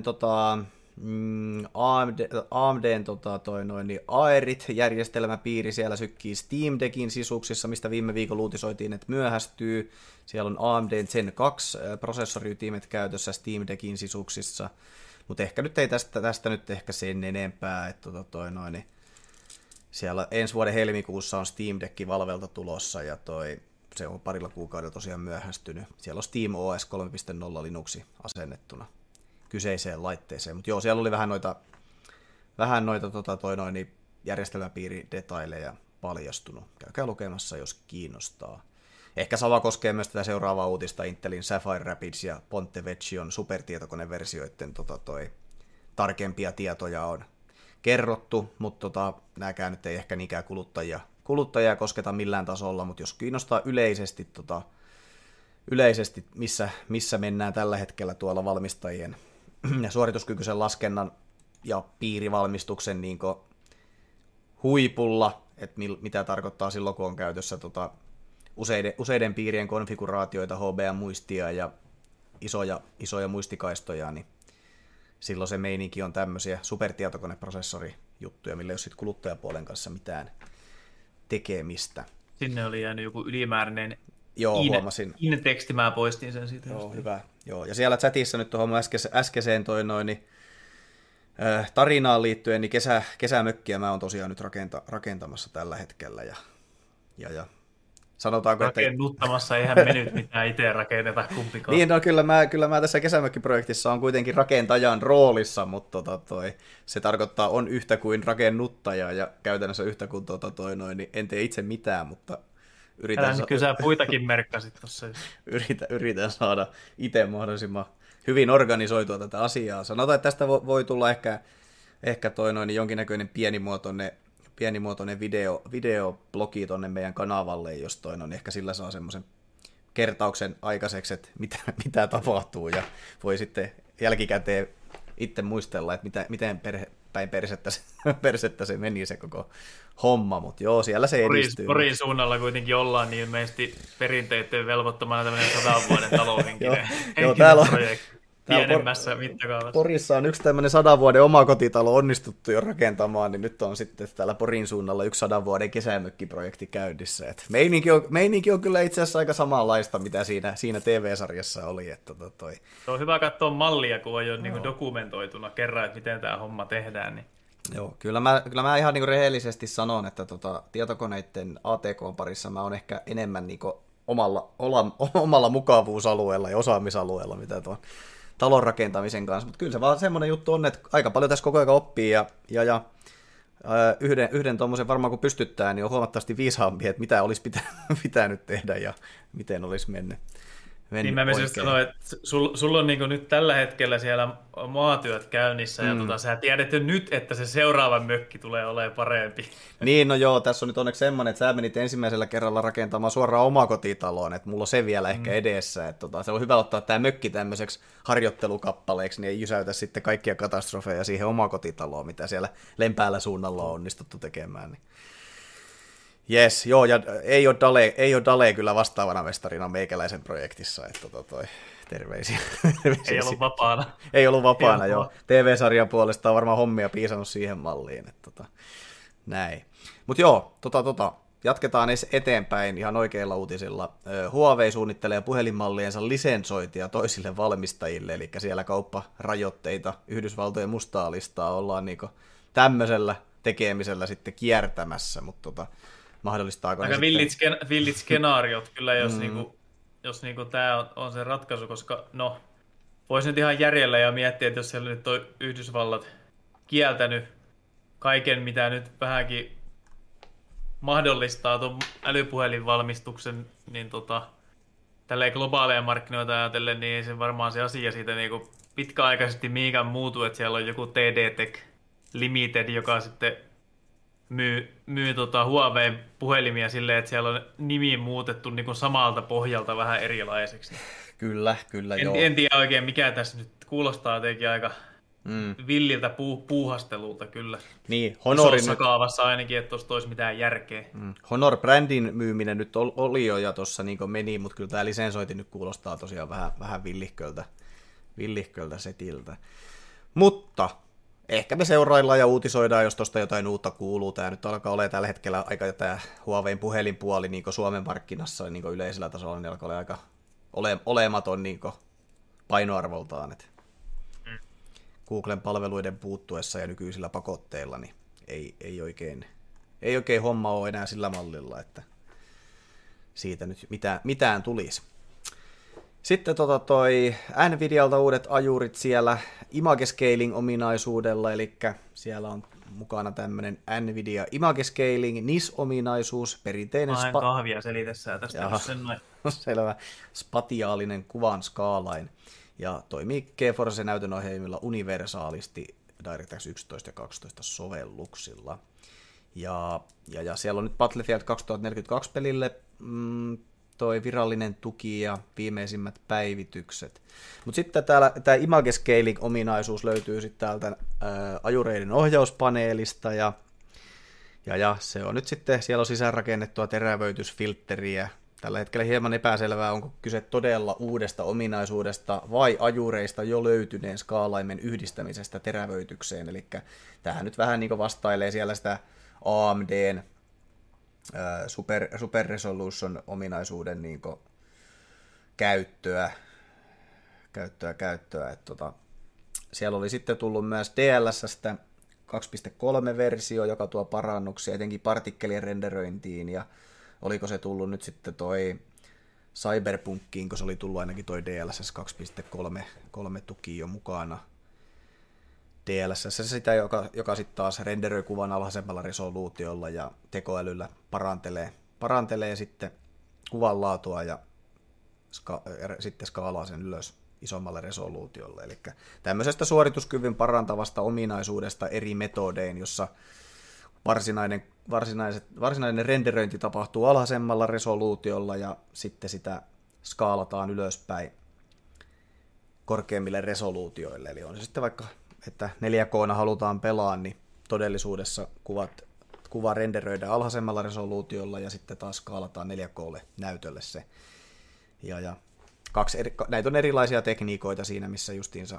AMDn Aerit-järjestelmäpiiri siellä sykkii Steam Deckin sisuksissa, mistä viime viikolla uutisoitiin, että myöhästyy. Siellä on AMDn Zen 2 prosessoriytimet käytössä Steam Deckin sisuksissa, mutta ehkä nyt ei tästä nyt ehkä sen enempää, että siellä ensi vuoden helmikuussa on Steam Deck Valvelta tulossa ja se on parilla kuukaudella tosiaan myöhästynyt. Siellä on Steam OS 3.0 Linuxi asennettuna kyseiseen laitteeseen, mutta joo, siellä oli vähän noita järjestelmäpiiridetaileja paljastunut. Käykää lukemassa, jos kiinnostaa. Ehkä sama koskee myös tätä seuraavaa uutista, Intelin Sapphire Rapids ja Ponte Vecchion supertietokoneversioiden tarkempia tietoja on kerrottu, mutta nämäkään nyt ei ehkä niinkään kuluttajia kosketa millään tasolla, mutta jos kiinnostaa yleisesti missä mennään tällä hetkellä tuolla valmistajien suorituskykyisen laskennan ja piirivalmistuksen niin huipulla, että mitä tarkoittaa silloin, kun on käytössä useiden piirien konfiguraatioita, HBM-muistia ja isoja muistikaistoja, niin silloin se meininki on tämmöisiä supertietokoneprosessorijuttuja, millä ei ole sitten kuluttajapuolen kanssa mitään tekemistä. Sinne oli jäänyt joku ylimääräinen huomasin. teksti, mä poistin sen siitä. Joo, hyvä. Joo, ja siellä chatissa nyt tuohon äskeiseen tarinaan liittyen, niin kesämökkiä mä oon tosiaan nyt rakentamassa tällä hetkellä. Ja sanotaanko, rakennuttamassa, eihän me nyt mitään itse rakenneta kumpikaan. Niin, no kyllä mä tässä kesämökkiprojektissa on kuitenkin rakentajan roolissa, mutta se tarkoittaa on yhtä kuin rakennuttaja ja käytännössä yhtä kuin niin en tee itse mitään, mutta kyllä sä puitakin merkkasit tuossa. Yritän saada itse mahdollisimman hyvin organisoitua tätä asiaa. Sanotaan, että tästä voi tulla ehkä jonkinnäköinen pienimuotoinen videoblogi tonne meidän kanavalle, jos ehkä sillä saa semmoisen kertauksen aikaiseksi, että mitä tapahtuu, ja voi sitten jälkikäteen itse muistella, että miten päin persettä se meni se koko homma, mutta joo, siellä se edistyy. Porin suunnalla kuitenkin ollaan niin ilmeisesti perinteiden velvoittamana tämmöinen 100 vuoden talohenkinen projekti. Pienemmässä mittakaavassa. Porissa on yksi tämmöinen 100 vuoden omakotitalo onnistuttu jo rakentamaan, niin nyt on sitten täällä Porin suunnalla yksi 100 vuoden kesämökkiprojekti käynnissä. Et meininki on kyllä itse asiassa aika samanlaista, mitä siinä TV-sarjassa oli. Että Se on hyvä katsoa mallia, kun on jo niin dokumentoituna kerran, että miten tämä homma tehdään. Niin. Joo, kyllä mä ihan niin rehellisesti sanon, että tietokoneiden ATK-parissa mä oon ehkä enemmän niin omalla mukavuusalueella ja osaamisalueella, mitä tuon talon rakentamisen kanssa, mutta kyllä se vaan semmoinen juttu on, että aika paljon tässä koko ajan oppii ja yhden tuommoisen varmaan kun pystyttää, niin on huomattavasti viisaampi, että mitä olisi pitänyt tehdä ja miten olisi mennyt niin mä myös sanoin, että sulla on niin nyt tällä hetkellä siellä maatyöt käynnissä ja sä tiedät jo nyt, että se seuraava mökki tulee olemaan parempi. Niin, no joo, tässä on nyt onneksi semmoinen, että sä menit ensimmäisellä kerralla rakentamaan suoraan omakotitaloon, että mulla on se vielä ehkä edessä, että se on hyvä ottaa tämä mökki tämmöiseksi harjoittelukappaleeksi, niin ei jysäytä sitten kaikkia katastrofeja siihen omakotitaloon, mitä siellä Lempäällä suunnalla on onnistuttu tekemään. Niin. Jes, joo, ja ei ole Dale kyllä vastaavana mestarina meikäläisen projektissa, että terveisiä. Ei ollut vapaana. Ei ollut vapaana, joo. TV-sarjan puolesta on varmaan hommia piisannut siihen malliin, että näin. Mutta joo, jatketaan eteenpäin ihan oikeilla uutisilla. Huawei suunnittelee puhelinmalliensa lisensointia toisille valmistajille, eli siellä kaupparajoitteita Yhdysvaltojen mustaa listaa ollaan niinku tämmöisellä tekemisellä sitten kiertämässä, mutta mahdollistaako aika villit skenaariot kyllä, jos tämä on se ratkaisu, koska no, voisi nyt ihan järjellä ja miettiä, että jos siellä nyt on Yhdysvallat kieltänyt kaiken, mitä nyt vähänkin mahdollistaa tuon älypuhelinvalmistuksen, niin tälleen globaaleja markkinoita ajatellen, niin ei se varmaan se asia siitä niin pitkäaikaisesti mihinkään muutu, että siellä on joku TD-Tech Limited, joka sitten myy Huawei puhelimia silleen, että siellä on nimi muutettu niin kuin samalta pohjalta vähän erilaiseksi. Kyllä, joo. En tiedä oikein, mikä tässä nyt kuulostaa jotenkin aika villiltä puuhastelulta kyllä. Niin, Honorin isossa kaavassa ainakin, että tuossa olisi mitään järkeä. Honor-brändin myyminen nyt oli jo ja tuossa niin meni, mutta kyllä tämä lisensointi nyt kuulostaa tosiaan vähän villihköltä setiltä. Mutta ehkä me seuraillaan ja uutisoidaan, jos tuosta jotain uutta kuuluu. Tämä nyt alkaa olla tällä hetkellä aika tämä Huawein puhelinpuoli niin Suomen markkinassa niin yleisellä tasolla, niin alkaa olla aika olematon niin painoarvoltaan. Että Googlen palveluiden puuttuessa ja nykyisillä pakotteilla niin ei oikein homma ole enää sillä mallilla, että siitä nyt mitään tulisi. Sitten toi Nvidialta uudet ajurit siellä Image Scaling-ominaisuudella, eli siellä on mukana tämmöinen Nvidia Image Scaling NIS-ominaisuus, perinteinen kahvia selitessään tästä sen noin. Selvä, spatiaalinen kuvan skaalain, ja toimii GeForce näytönohjelmilla universaalisti DirectX 11 ja 12 sovelluksilla. Ja siellä on nyt Battlefield 2042 pelille toi virallinen tuki ja viimeisimmät päivitykset. Mutta sitten tämä Image Scaling-ominaisuus löytyy sitten täältä ajureiden ohjauspaneelista ja se on nyt sitten, siellä on sisäänrakennettua terävöitysfiltteriä. Tällä hetkellä hieman epäselvää, onko kyse todella uudesta ominaisuudesta vai ajureista jo löytyneen skaalaimen yhdistämisestä terävöitykseen. Eli tämähän nyt vähän niin kuin vastailee siellä sitä AMDn Super Resolution ominaisuuden niin käyttöä. Että siellä oli sitten tullut myös DLS:stä 2.3-versio, joka tuo parannuksia etenkin partikkelien renderöintiin, ja oliko se tullut nyt sitten toi Cyberpunkiin, kun se oli tullut ainakin toi DLSS 2.3 tuki jo mukana. DLSS sitä, joka sitten taas renderöi kuvan alhaisemmalla resoluutiolla ja tekoälyllä parantelee sitten kuvan laatua ja sitten skaalaa sen ylös isommalle resoluutiolle. Eli tämmöisestä suorituskyvyn parantavasta ominaisuudesta eri metodein, jossa varsinainen renderöinti tapahtuu alhaisemmalla resoluutiolla ja sitten sitä skaalataan ylöspäin korkeammille resoluutioille. Eli on se sitten vaikka että 4K:na halutaan pelaa, niin todellisuudessa kuva renderöidään alhaisemmalla resoluutiolla ja sitten taas skaalataan 4K:lle näytölle se. Ja näitä on erilaisia tekniikoita siinä, missä justiinsa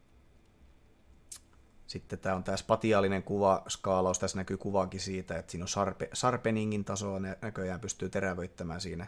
sitten tämä spatiaalinen kuvaskaalaus, tässä näkyy kuvaankin siitä, että siinä on sharpeningin tasoa, näköjään pystyy terävöittämään siinä.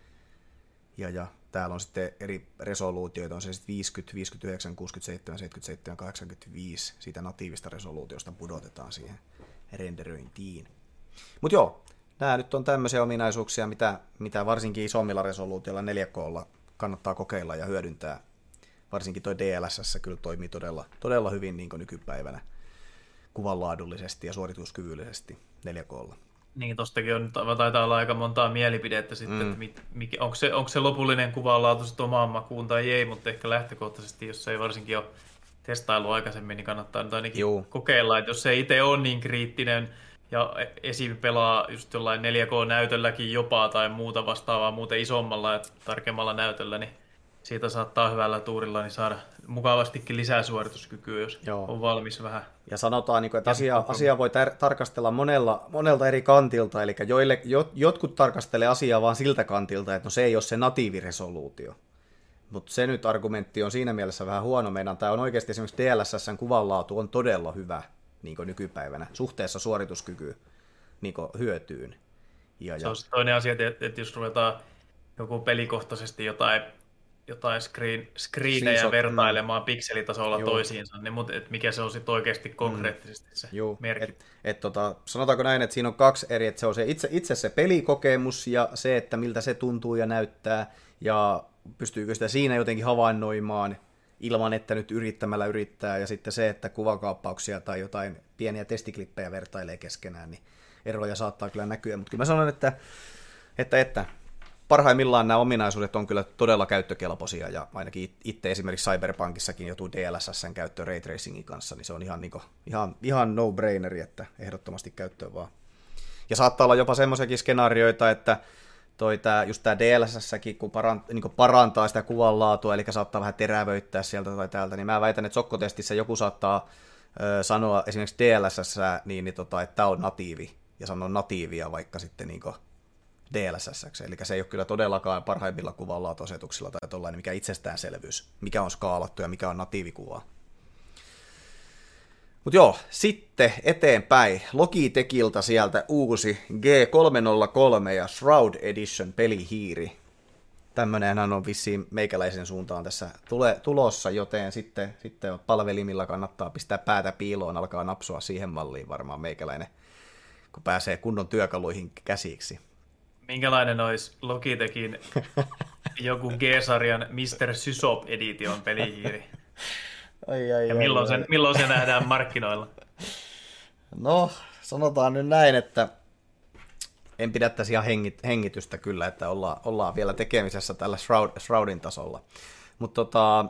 Ja täällä on sitten eri resoluutioita, on se sitten 50, 59, 67, 77, 85, siitä natiivista resoluutiosta pudotetaan siihen renderöintiin. Mutta joo, nämä nyt on tämmöisiä ominaisuuksia, mitä varsinkin isommilla resoluutioilla 4K:lla kannattaa kokeilla ja hyödyntää. Varsinkin toi DLSS kyllä toimii todella hyvin niin kuin nykypäivänä kuvanlaadullisesti ja suorituskyvyllisesti 4K:lla. Niin, tostakin on, taitaa olla aika montaa mielipidettä sitten, että onko se lopullinen kuvanlaatu sitten omaan makuun tai ei, mutta ehkä lähtökohtaisesti, jos ei varsinkin ole testailu aikaisemmin, niin kannattaa nyt ainakin kokeilla, että jos se itse on niin kriittinen ja esim. Pelaa just jollain 4K-näytölläkin jopa tai muuta vastaavaa muuten isommalla ja tarkemmalla näytöllä, niin siitä saattaa hyvällä tuurilla niin saada mukavastikin lisää suorituskykyä, jos on valmis vähän. Ja sanotaan, että asiaa voi tarkastella monelta eri kantilta, eli jotkut tarkastelee asiaa vaan siltä kantilta, että no se ei ole se natiiviresoluutio. Mutta se nyt argumentti on siinä mielessä vähän huono. Tämä on oikeasti esimerkiksi DLSS:n kuvanlaatu on todella hyvä niin nykypäivänä suhteessa suorituskykyyn niin hyötyyn. Se on toinen asia, että jos ruvetaan joku pelikohtaisesti jotain screenejä vertailemaan pikselitasolla toisiinsa, niin mikä se on sitten oikeasti konkreettisesti se merkki. Sanotaanko näin, että siinä on kaksi eri, että se on se itse se pelikokemus ja se, että miltä se tuntuu ja näyttää, ja pystyykö sitä siinä jotenkin havainnoimaan ilman, että nyt yrittämällä yrittää, ja sitten se, että kuvakaappauksia tai jotain pieniä testiklippejä vertailee keskenään, niin eroja saattaa kyllä näkyä, mutta kyllä mä sanon, että parhaimmillaan nämä ominaisuudet on kyllä todella käyttökelpoisia, ja ainakin itse esimerkiksi Cyberpunkissakin joutuu DLSS:n käyttöön Ray Tracingin kanssa, niin se on ihan no-braineri, että ehdottomasti käyttöön vaan. Ja saattaa olla jopa semmoisiakin skenaarioita, että just tämä DLSS:kin, kun parantaa sitä kuvanlaatua, eli saattaa vähän terävöittää sieltä tai täältä, niin mä väitän, että sokkotestissä joku saattaa sanoa esimerkiksi DLSS, että tämä on natiivi, ja sanoa natiivia vaikka sitten DLSS, eli se ei ole kyllä todellakaan parhaimmilla kuvanlaatuasetuksilla tai tollainen mikä itsestäänselvyys, mikä on skaalattu ja mikä on natiivikuvaa. Mutta joo, sitten eteenpäin. Logitechilta sieltä uusi G303 ja Shroud Edition pelihiiri. Tämmönenhän on vissiin meikäläisen suuntaan tässä tulossa, joten sitten palvelimilla kannattaa pistää päätä piiloon, alkaa napsua siihen malliin varmaan meikäläinen, kun pääsee kunnon työkaluihin käsiksi. Minkälainen olisi Logitechin joku G-sarjan Mr. Sysop Edition pelihiiri? Ja milloin se nähdään markkinoilla? No, sanotaan nyt näin, että en pidä tässä ihan hengitystä kyllä, että ollaan vielä tekemisessä tällä Shroudin tasolla. Mutta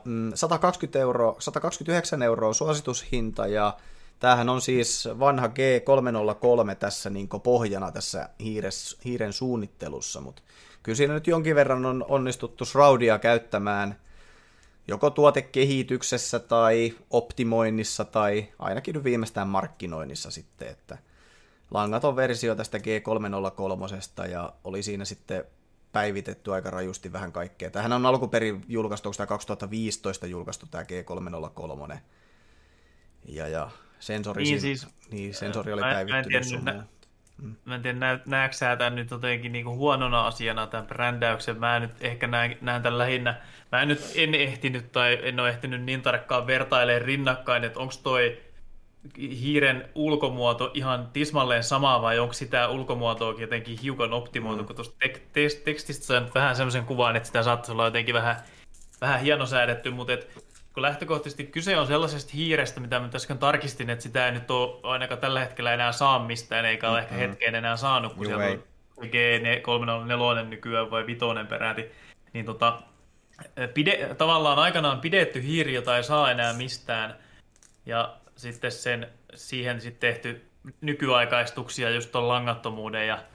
129 € suositushinta, ja tämähän on siis vanha G303 tässä niin pohjana tässä hiiren suunnittelussa, mutta kyllä siinä nyt jonkin verran on onnistuttu Shroudia käyttämään joko tuotekehityksessä tai optimoinnissa tai ainakin nyt viimeistään markkinoinnissa sitten, että langaton versio tästä G303 ja oli siinä sitten päivitetty aika rajusti vähän kaikkea. Tämähän on alkuperin julkaistu, onko tämä 2015 julkaistu tämä G303 ja sensori, sensori oli päivittynyt. Mä en tiedä, näetkö sä tämän nyt jotenkin niinku huonona asiana tämän brändäyksen. Mä nyt ehkä näen tämän lähinnä. Mä en ole ehtinyt niin tarkkaan vertailemaan rinnakkain, että onko toi hiiren ulkomuoto ihan tismalleen sama vai onko sitä ulkomuotoakin jotenkin hiukan optimoitu, kun tuosta tekstistä saa vähän semmoisen kuvan, että sitä saattaisi olla jotenkin vähän hienosäädetty, mutta kun lähtökohtaisesti kyse on sellaisesta hiirestä, mitä mä äsken tarkistin, että sitä ei nyt ole ainakaan tällä hetkellä enää saa mistään, eikä ole ehkä hetkeen enää saanut, kun siellä on G304 nykyään vai 5 peräti, niin tavallaan aikanaan pidetty hiiri, jota ei saa enää mistään, ja sitten siihen sitten tehty nykyaikaistuksia just tuon langattomuuden ja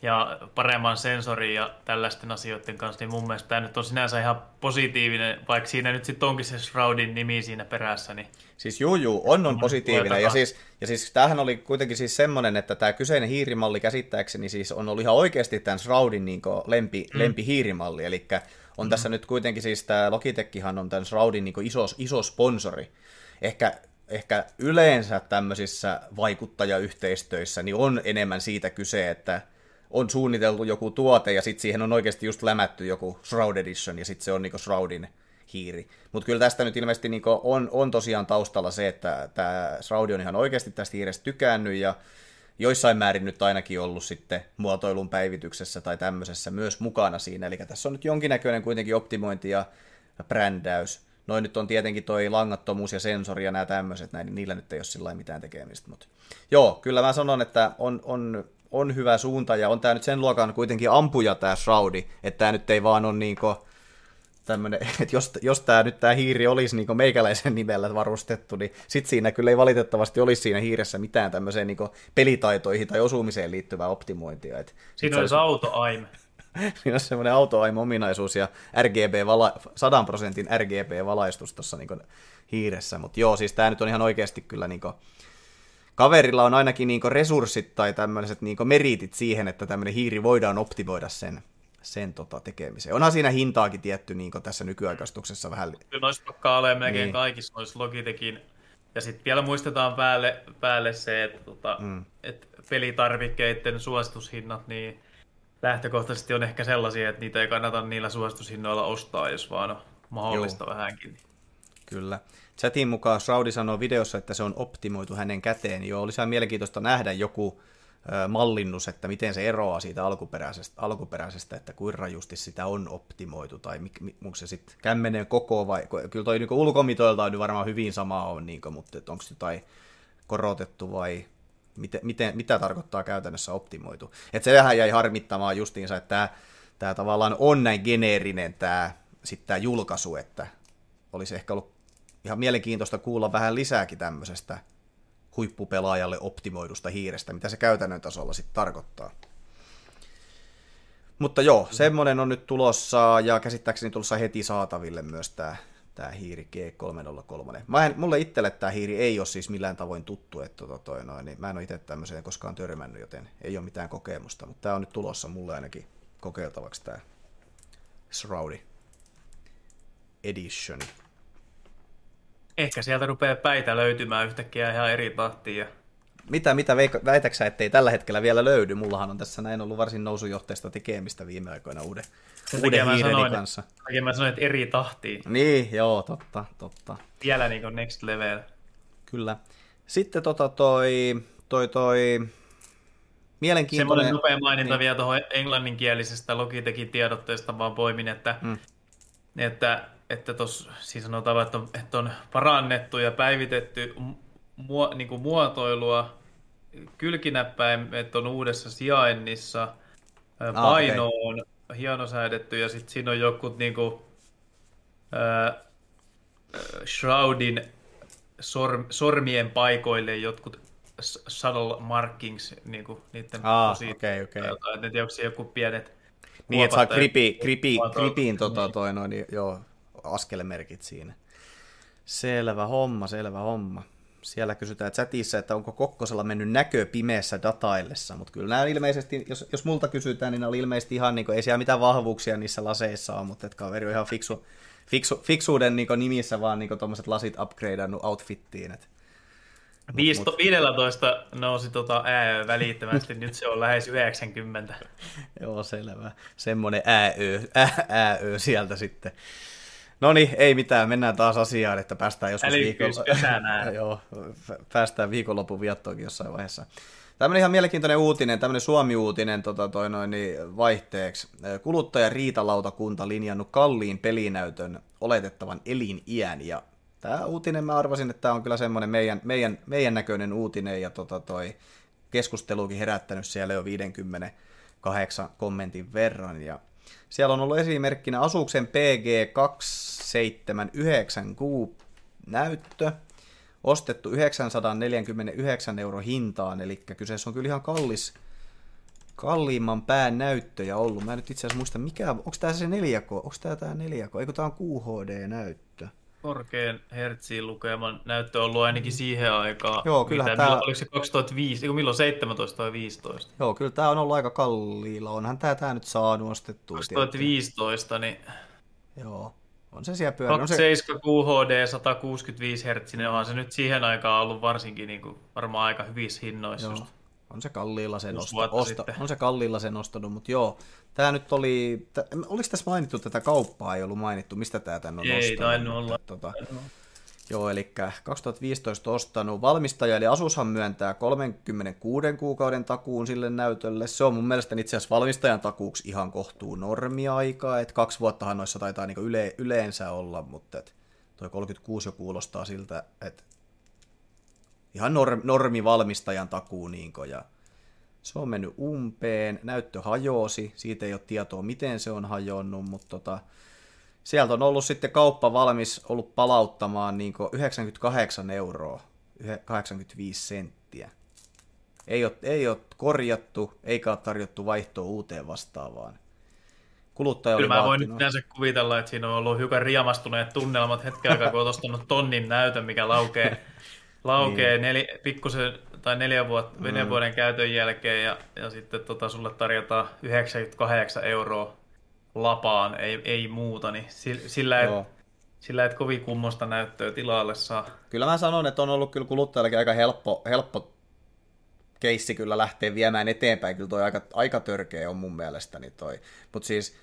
ja paremman sensorin ja tällaisten asioiden kanssa, niin mun mielestä tämä nyt on sinänsä ihan positiivinen, vaikka siinä nyt sitten onkin se Shroudin nimi siinä perässä. Niin siis on positiivinen, ja siis tämähän oli kuitenkin siis semmoinen, että tämä kyseinen hiirimalli käsittääkseni siis on ollut ihan oikeasti tämän Shroudin niin lempihiirimalli, eli on tässä nyt kuitenkin siis tämä Logitechihan on tämän Shroudin niin iso sponsori. Ehkä yleensä tämmöisissä vaikuttajayhteistöissä niin on enemmän siitä kyse, että on suunniteltu joku tuote ja sitten siihen on oikeasti just lämätty joku Shroud Edition ja sitten se on niinku Shroudin hiiri. Mutta kyllä tästä nyt ilmeisesti niinku on tosiaan taustalla se, että tämä Shroud on ihan oikeasti tästä hiirestä tykännyt ja joissain määrin nyt ainakin ollut sitten muotoilun päivityksessä tai tämmöisessä myös mukana siinä. Eli tässä on nyt jonkinnäköinen kuitenkin optimointi ja brändäys. Noin nyt on tietenkin toi langattomuus ja sensori ja nämä tämmöiset, niillä nyt ei ole sillä mitään tekemistä. Mutta joo, kyllä mä sanon, että on hyvä suunta ja on tää nyt sen luokan kuitenkin ampuja tää Shroudi, että tää nyt ei vaan ole niinku tämmönen, että jos tää hiiri olisi niinku meikäläisen nimellä varustettu, niin sit siinä kyllä ei valitettavasti olisi siinä hiiressä mitään tämmöiseen niinku pelitaitoihin tai osumiseen liittyvää optimointia. Siinä olisi auto-aim. Siinä on semmoinen auto-aim-ominaisuus ja 100% RGB-valaistus tuossa niinku hiiressä, mutta joo, siis tää nyt on ihan oikeasti kyllä niinku kaverilla on ainakin niinku resurssit tai tämmöiset niinku meriitit siihen, että tämmöinen hiiri voidaan optimoida sen tekemiseen. Onhan siinä hintaakin tietty niinku tässä nykyaikaistuksessa vähän. Kyllä noissa pakkaa olemaan melkein kaikissa noissa Logitechin. Ja sitten vielä muistetaan päälle se, että pelitarvikkeiden suositushinnat niin lähtökohtaisesti on ehkä sellaisia, että niitä ei kannata niillä suositushinnoilla ostaa, jos vaan on mahdollista vähänkin. Kyllä. Chatin mukaan Shroudi sanoo videossa, että se on optimoitu hänen käteen. Joo, olisi ihan mielenkiintoista nähdä joku mallinnus, että miten se eroaa siitä alkuperäisestä, että kuinka rajusti sitä on optimoitu, tai onko se sitten kämmenen koko, vai kyllä toi niin ulkomitoilta on varmaan hyvin sama on, niin kuin, mutta onko se jotain korotettu, vai mitä tarkoittaa käytännössä optimoitu. Että se vähän jäi harmittamaan justiinsa, että tämä tavallaan on näin geneerinen tämä julkaisu, että olisi ehkä ollut ihan mielenkiintoista kuulla vähän lisääkin tämmöisestä huippupelaajalle optimoidusta hiirestä, mitä se käytännön tasolla sitten tarkoittaa. Mutta joo, semmoinen on nyt tulossa, ja käsittääkseni tulossa heti saataville myös tämä hiiri G303. Mulle itselle tämä hiiri ei ole siis millään tavoin tuttu, että niin mä en ole itse tämmöiseen koskaan törmännyt, joten ei ole mitään kokemusta, mutta tämä on nyt tulossa mulle ainakin kokeiltavaksi tämä Shroudi Edition. Ehkä sieltä rupeaa päitä löytymään yhtäkkiä ihan eri tahtiin. Mitä väitätkö sä, ettei tällä hetkellä vielä löydy? Mullahan on tässä näin ollut varsin nousujohteista tekemistä viime aikoina uuden hiireni kanssa. Mä sanoin, että eri tahtiin. Niin, joo, totta. Vielä niin kuin next level. Kyllä. Sitten toi mielenkiintoinen. Semmoinen nopea maininta vielä tuohon englanninkielisestä Logitechin tiedotteesta vaan poimin, että tuossa siis sanotaan, että on parannettu ja päivitetty niin kuin muotoilua, kylkinäppäimet on uudessa sijainnissa, paino on hienosäädetty ja sitten siinä on jokut niin kuin, Shroudin sormien paikoille jotkut subtle markings, niin kuin niiden okei. En tiedä, onko se joku pienet niin, että saa gripin askelmerkit siinä. Selvä homma. Siellä kysytään chatissa, että onko Kokkosella mennyt näkö pimeässä dataillessa, mutta kyllä nämä ilmeisesti, jos multa kysytään, niin ne oli ilmeisesti ihan, niin kuin, ei siellä mitään vahvuuksia niissä laseissa ole, mutta kaveri on ihan fiksuuden niin nimissä vaan niin tuommoiset lasit upgradeannut outfittiin. 15 nousi välittömästi, nyt se on lähes 90. Joo, selvä. Semmoinen ääö sieltä sitten. No niin, ei mitään, mennään taas asiaan, että päästään joskus päästään viikonlopun viettoonkin jossain vaiheessa. Tämmöinen ihan mielenkiintoinen uutinen, tämmöinen Suomi-uutinen vaihteeksi. Kuluttajariitalautakunta linjannut kalliin pelinäytön oletettavan eliniän, ja tämä uutinen mä arvasin, että tämä on kyllä semmoinen meidän näköinen uutinen, ja keskusteluukin herättänyt siellä jo 58 kommentin verran, ja siellä on ollut esimerkkinä Asuksen PG279Q näyttö, ostettu 949 € hintaan, eli kyseessä on kyllä ihan kalliimman pään näyttöjä ollut. Mä en nyt itse asiassa muista, onko tää se 4K? Onko tää 4K? Eikö tää on QHD-näyttö? Korkean hertsiin lukeman näyttö on ollut ainakin siihen aikaan. Joo, kyllähän tää... Oliko se 2005, milloin 17 tai 15? Joo, kyllä tää on ollut aika kalliilla. Onhan tää nyt saanut ostettua. 2015, niin... Joo, on se siellä pyörä. 27 QHD, 165 Hz, niin onhan se nyt siihen aikaan ollut varsinkin niin kuin, varmaan aika hyvissä hinnoissa. Joo. Just. On se kalliilla sen ostanut, mutta joo. Tää nyt oli, oliko tässä mainittu tätä kauppaa, ei ollut mainittu, mistä tää tän on ostanut? Ei tainnut olla. Joo, eli 2015 ostanut. Valmistaja eli Asushan myöntää 36 kuukauden takuun sille näytölle. Se on mun mielestä itse asiassa valmistajan takuuksi ihan kohtuu normiaikaa, että 2 vuottahan noissa taitaa niinku yleensä olla, mutta toi 36 jo kuulostaa siltä, että ihan normi valmistajan takuu niinko, ja se on mennyt umpeen, näyttö hajosi, siitä ei ole tietoa miten se on hajonnut, mutta sieltä on ollut sitten kauppa valmis ollut palauttamaan niin 98 euroa, 85 senttiä. Ei ole korjattu, eikä ole tarjottu vaihtoa uuteen vastaavaan. Kuluttaja Kyllä oli mä voin nyt näin kuvitella, että siinä on ollut hiukan riemastuneet tunnelmat hetken aikaa, kun olet ostanut tonnin näytön, mikä laukee niin. Pikkusen tai 4 vuoden käytön jälkeen, ja sitten sulle tarjotaan 98 euroa lapaan, ei muuta, niin sillä et kovin kummosta näyttöä tilalle saa. Kyllä mä sanon, että on ollut kyllä kuluttajallakin aika helppo keissi kyllä lähteä viemään eteenpäin, kyllä toi aika törkeä on mun mielestäni toi. Mutta siis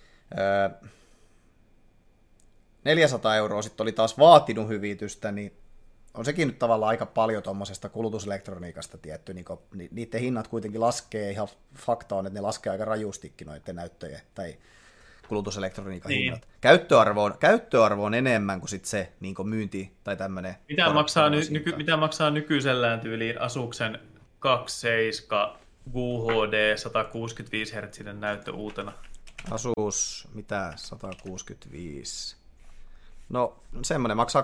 400 euroa sitten oli taas vaatinut hyvitystä, niin on sekin nyt tavallaan aika paljon tuommoisesta kulutuselektroniikasta tietty, niin niiden hinnat kuitenkin laskee, ihan fakta on, että ne laskee aika rajustikin noiden näyttöjen tai kulutuselektroniikan hinnat. Käyttöarvo on enemmän kuin sit se niin kuin myynti tai tämmöinen. Mitä maksaa nykyisellään tyyliin Asuksen 2.7 QHD 165 Hz näyttö uutena? Asus, mitä 165? No semmoinen maksaa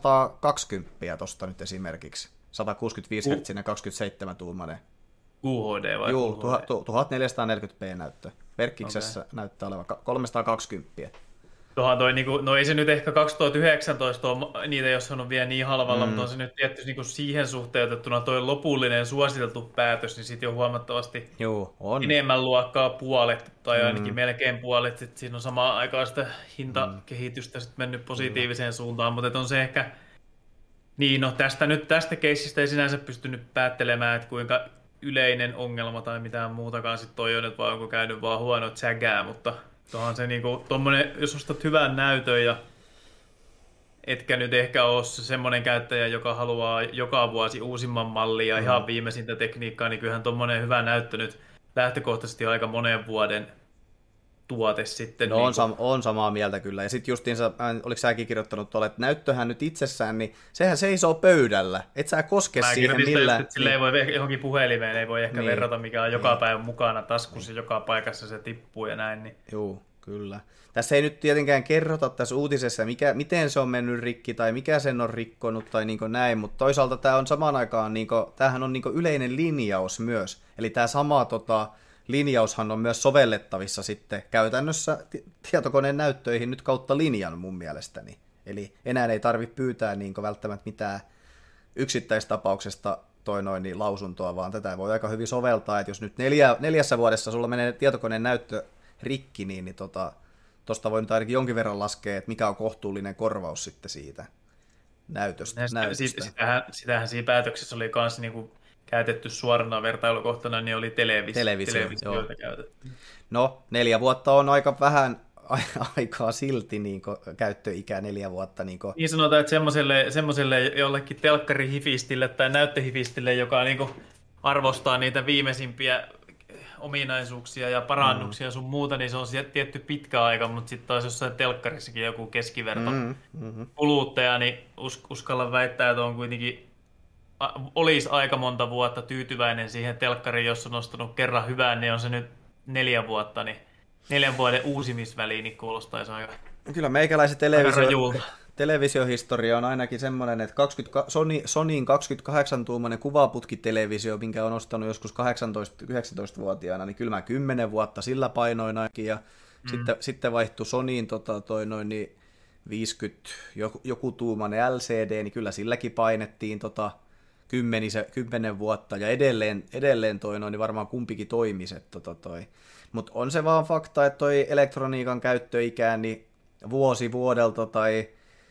320 tosta nyt esimerkiksi. 165 Hz 27-tuumainen. QHD vai? Joo, 1440p näyttö. Verkkiksessä näyttää olevan 320. No ei se nyt ehkä 2019 ole niitä, jos on vielä niin halvalla, mutta on se nyt tietysti niin siihen suhteutettuna toi lopullinen suositeltu päätös, niin sitten on huomattavasti enemmän luokkaa puolet, tai ainakin melkein puolet, että siinä on samaan aikaan sitä hintakehitystä sitten mennyt positiiviseen suuntaan, mutta on se ehkä, niin no tästä keissistä ei sinänsä pystynyt päättelemään, että kuinka yleinen ongelma tai mitään muutakaan sitten toi on, että vaan onko käynyt vaan huono tsägää, mutta tuohan se niinku, tommonen, jos ostat hyvän näytön ja etkä nyt ehkä ole semmoinen käyttäjä, joka haluaa joka vuosi uusimman mallin ja ihan viimeisintä tekniikkaa, niin kyllähän tommonen hyvä näyttö nyt lähtökohtaisesti aika monen vuoden tuote sitten. No on samaa mieltä kyllä. Ja sitten justiinsa, oliko säkin kirjoittanut tuolle, että näyttöhän nyt itsessään, niin sehän seisoo pöydällä. Et sä koske siihen millään. Just, sille ei voi johonkin puhelimeen, ei voi ehkä verrata, mikä on joka päivä mukana taskussa, joka paikassa se tippuu ja näin. Niin. Joo, kyllä. Tässä ei nyt tietenkään kerrota tässä uutisessa, miten se on mennyt rikki tai mikä sen on rikkonut tai niin näin, mutta toisaalta tämä on samaan aikaan, tämähän on yleinen linjaus myös. Eli tämä sama linjaushan on myös sovellettavissa sitten käytännössä tietokoneen näyttöihin nyt kautta linjan mun mielestäni. Eli enää ei tarvitse pyytää välttämättä mitään yksittäistapauksesta lausuntoa, vaan tätä voi aika hyvin soveltaa, että jos nyt 4 vuodessa sulla menee tietokoneen näyttö rikki, niin tuosta voi nyt ainakin jonkin verran laskea, että mikä on kohtuullinen korvaus sitten siitä näytöstä. Sitähän siinä päätöksessä oli myös niinku käytetty suorana vertailukohtana, niin oli televisioita käytetty. No, 4 vuotta on aika vähän aikaa silti käyttöikää 4 vuotta. Niin sanotaan, että semmoiselle jollekin telkkarihifistille tai näyttöhifistille, joka arvostaa niitä viimeisimpiä ominaisuuksia ja parannuksia sun muuta, niin se on tietty pitkä aika, mutta sitten taas jossain telkkarissakin joku keskiverto kuluttaja, niin uskalla väittää, että on kuitenkin olisi aika monta vuotta tyytyväinen siihen telkkariin, jos on nostanut kerran hyvään, niin on se nyt 4 vuotta, niin 4 vuoden uusimisväliin niin kuulostaisi aika kyllä meikäläisen televisiohistoria on ainakin semmoinen, että Sonyin 28-tuumainen kuvaputkitelevisio, minkä on ostanut joskus 18-19-vuotiaana, niin kyllä mä 10 vuotta sillä painoin ainakin, ja sitten vaihtui Sonyin niin 50 joku tuumainen LCD, niin kyllä silläkin painettiin 10 vuotta, ja edelleen niin varmaan kumpikin toimisi. Mutta on se vaan fakta, että toi elektroniikan käyttöikään niin vuosi vuodelta tai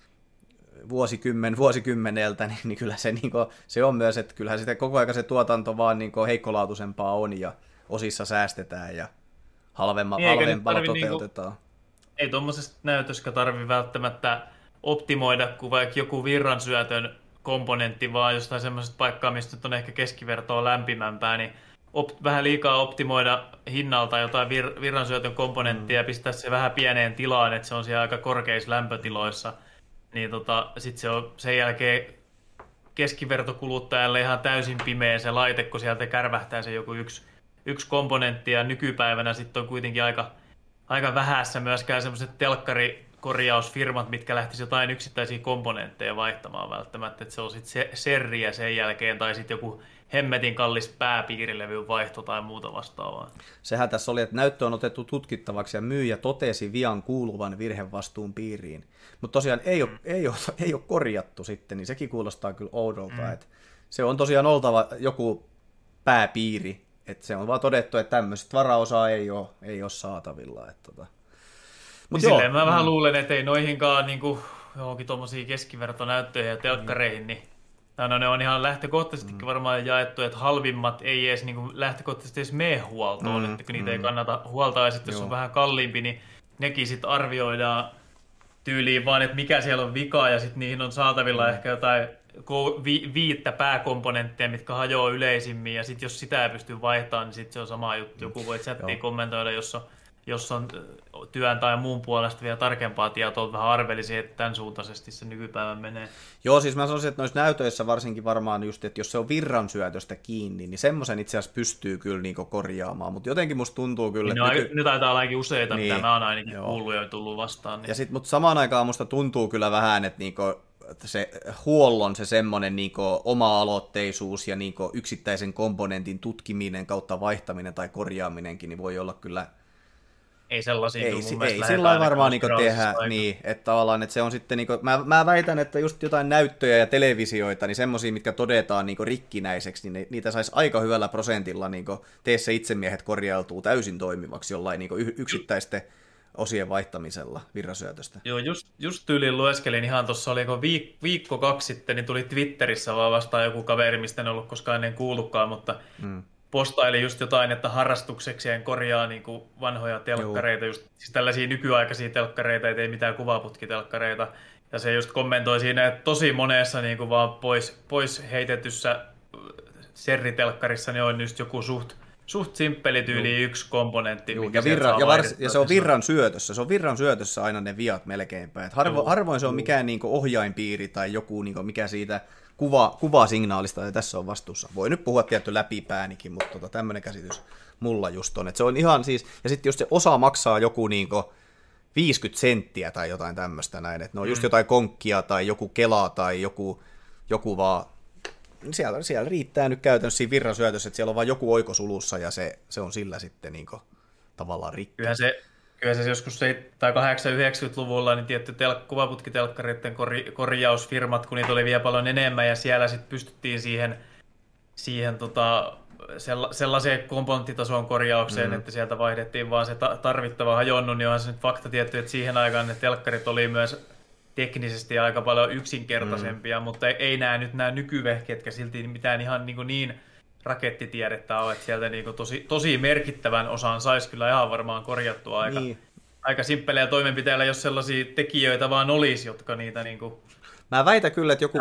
vuosikymmeneltä, niin kyllä se, se on myös, että kyllähän sitä koko ajan se tuotanto vaan heikkolaatuisempaa on, ja osissa säästetään, ja halvemmalla toteutetaan. Ei tuommoisesta näytöstä tarvitse välttämättä optimoida, kuin vaikka joku virransyötön komponentti, vaan jostain semmoisesta paikkaa, mistä nyt on ehkä keskivertoa lämpimämpää, niin vähän liikaa optimoida hinnalta jotain virransyötön komponenttia ja pistää se vähän pieneen tilaan, että se on siellä aika korkeissa lämpötiloissa, niin sitten se on sen jälkeen keskivertokuluttajalle ihan täysin pimeä se laite, kun sieltä kärvähtää se joku yksi komponentti, ja nykypäivänä sitten on kuitenkin aika vähässä myöskään semmoiset telkkarikorjausfirmat, mitkä lähtisivät jotain yksittäisiä komponentteja vaihtamaan välttämättä, että se on sitten serriä sen jälkeen, tai sitten joku hemmetin kallis pääpiirilevyn vaihto tai muuta vastaavaa. Sehän tässä oli, että näyttö on otettu tutkittavaksi ja myyjä totesi vian kuuluvan virhevastuun piiriin. Mutta tosiaan ei ole korjattu sitten, niin sekin kuulostaa kyllä oudolta. Että se on tosiaan oltava joku pääpiiri, että se on vaan todettu, että tämmöiset varaosaa ei ole saatavilla. Mutta silleen mä vähän luulen, että ei noihinkaan johonkin tuommoisiin keskivertonäyttöihin ja telkkareihin, niin ne on ihan lähtökohtaisestikin varmaan jaettu, että halvimmat ei edes lähtökohtaisesti edes mene huoltoon, että kun niitä ei kannata huoltaa, ja sitten jos on vähän kalliimpi, niin nekin sitten arvioidaan tyyliin vaan, että mikä siellä on vikaa, ja sitten niihin on saatavilla ehkä jotain 5 pääkomponentteja, mitkä hajoaa yleisimmin, ja sitten jos sitä ei pysty vaihtamaan, niin sitten se on sama juttu. Joku voi chattiin kommentoida, jos on työn tai muun puolesta vielä tarkempaa tietoa, vähän arvelisi, että tämän suuntaisesti se nykypäivän menee. Joo, siis mä sanoisin, että noissa näytöissä varsinkin varmaan just, että jos se on virransyötöstä kiinni, niin semmoisen itse asiassa pystyy kyllä korjaamaan, mutta jotenkin musta tuntuu kyllä... Niin nyt taitaa olla useita, mitä mä oon ainakin kuullut ja tullut vastaan. Niin. Mutta samaan aikaan musta tuntuu kyllä vähän, että se huollon se semmoinen oma-aloitteisuus ja yksittäisen komponentin tutkiminen kautta vaihtaminen tai korjaaminenkin niin voi olla kyllä... Ei sellaisia ei sillä varmaan tehdä, niin, että tavallaan, että se on sitten, mä väitän, että just jotain näyttöjä ja televisioita, niin semmoisia, mitkä todetaan rikkinäiseksi, niin niitä saisi aika hyvällä prosentilla tee se itsemiehet korjautuu täysin toimivaksi jollain yksittäisten osien vaihtamisella virrasyötöstä. Joo, just tyyliin lueskelin ihan tuossa, oliko viikko 2 sitten, niin tuli Twitterissä vaan vastaan joku kaveri, mistä en ollut koskaan ennen kuullutkaan, mutta postaili just jotain, että harrastuksekseen korjaa vanhoja telkkareita, just, siis tällaisia nykyaikaisia telkkareita, ei mitään kuvaputkitelkkareita. Ja se just kommentoi siinä, että tosi monessa vaan pois heitetyssä serritelkkarissa niin on just joku suht simppeli tyyli yksi komponentti. Joo, ja se on virran syötössä aina ne viat melkeinpä. Harvoin se on mikään ohjainpiiri tai joku mikä siitä kuvasignaalista, ja tässä on vastuussa. Voi nyt puhua tietty läpi päänikin, mutta tämmöinen käsitys mulla just on. Että se on ihan siis, ja sitten jos se osa maksaa joku 50 senttiä tai jotain tämmöistä näin, että ne on just jotain konkkia tai joku Kela tai joku vaan, siellä riittää nyt käytännössä siinä virransyötössä, että siellä on vaan joku oikosulussa ja se on sillä sitten tavallaan rikki. Kyllä se joskus 80-90-luvulla niin tietty kuvaputkitelkkareiden korjausfirmat, kun niitä oli vielä paljon enemmän, ja siellä sitten pystyttiin siihen sellaiseen komponenttitason korjaukseen, että sieltä vaihdettiin vaan se tarvittava hajonnut, niin onhan se nyt fakta tietty, että siihen aikaan ne telkkarit oli myös teknisesti aika paljon yksinkertaisempia, mutta ei nämä nykyvehkeetkä silti mitään ihan niin rakettitiedettä ole, että sieltä tosi merkittävän osan saisi kyllä ihan varmaan korjattua aika simppeleillä toimenpiteillä, jos sellaisia tekijöitä vaan olisi, jotka niitä Mä väitän kyllä, että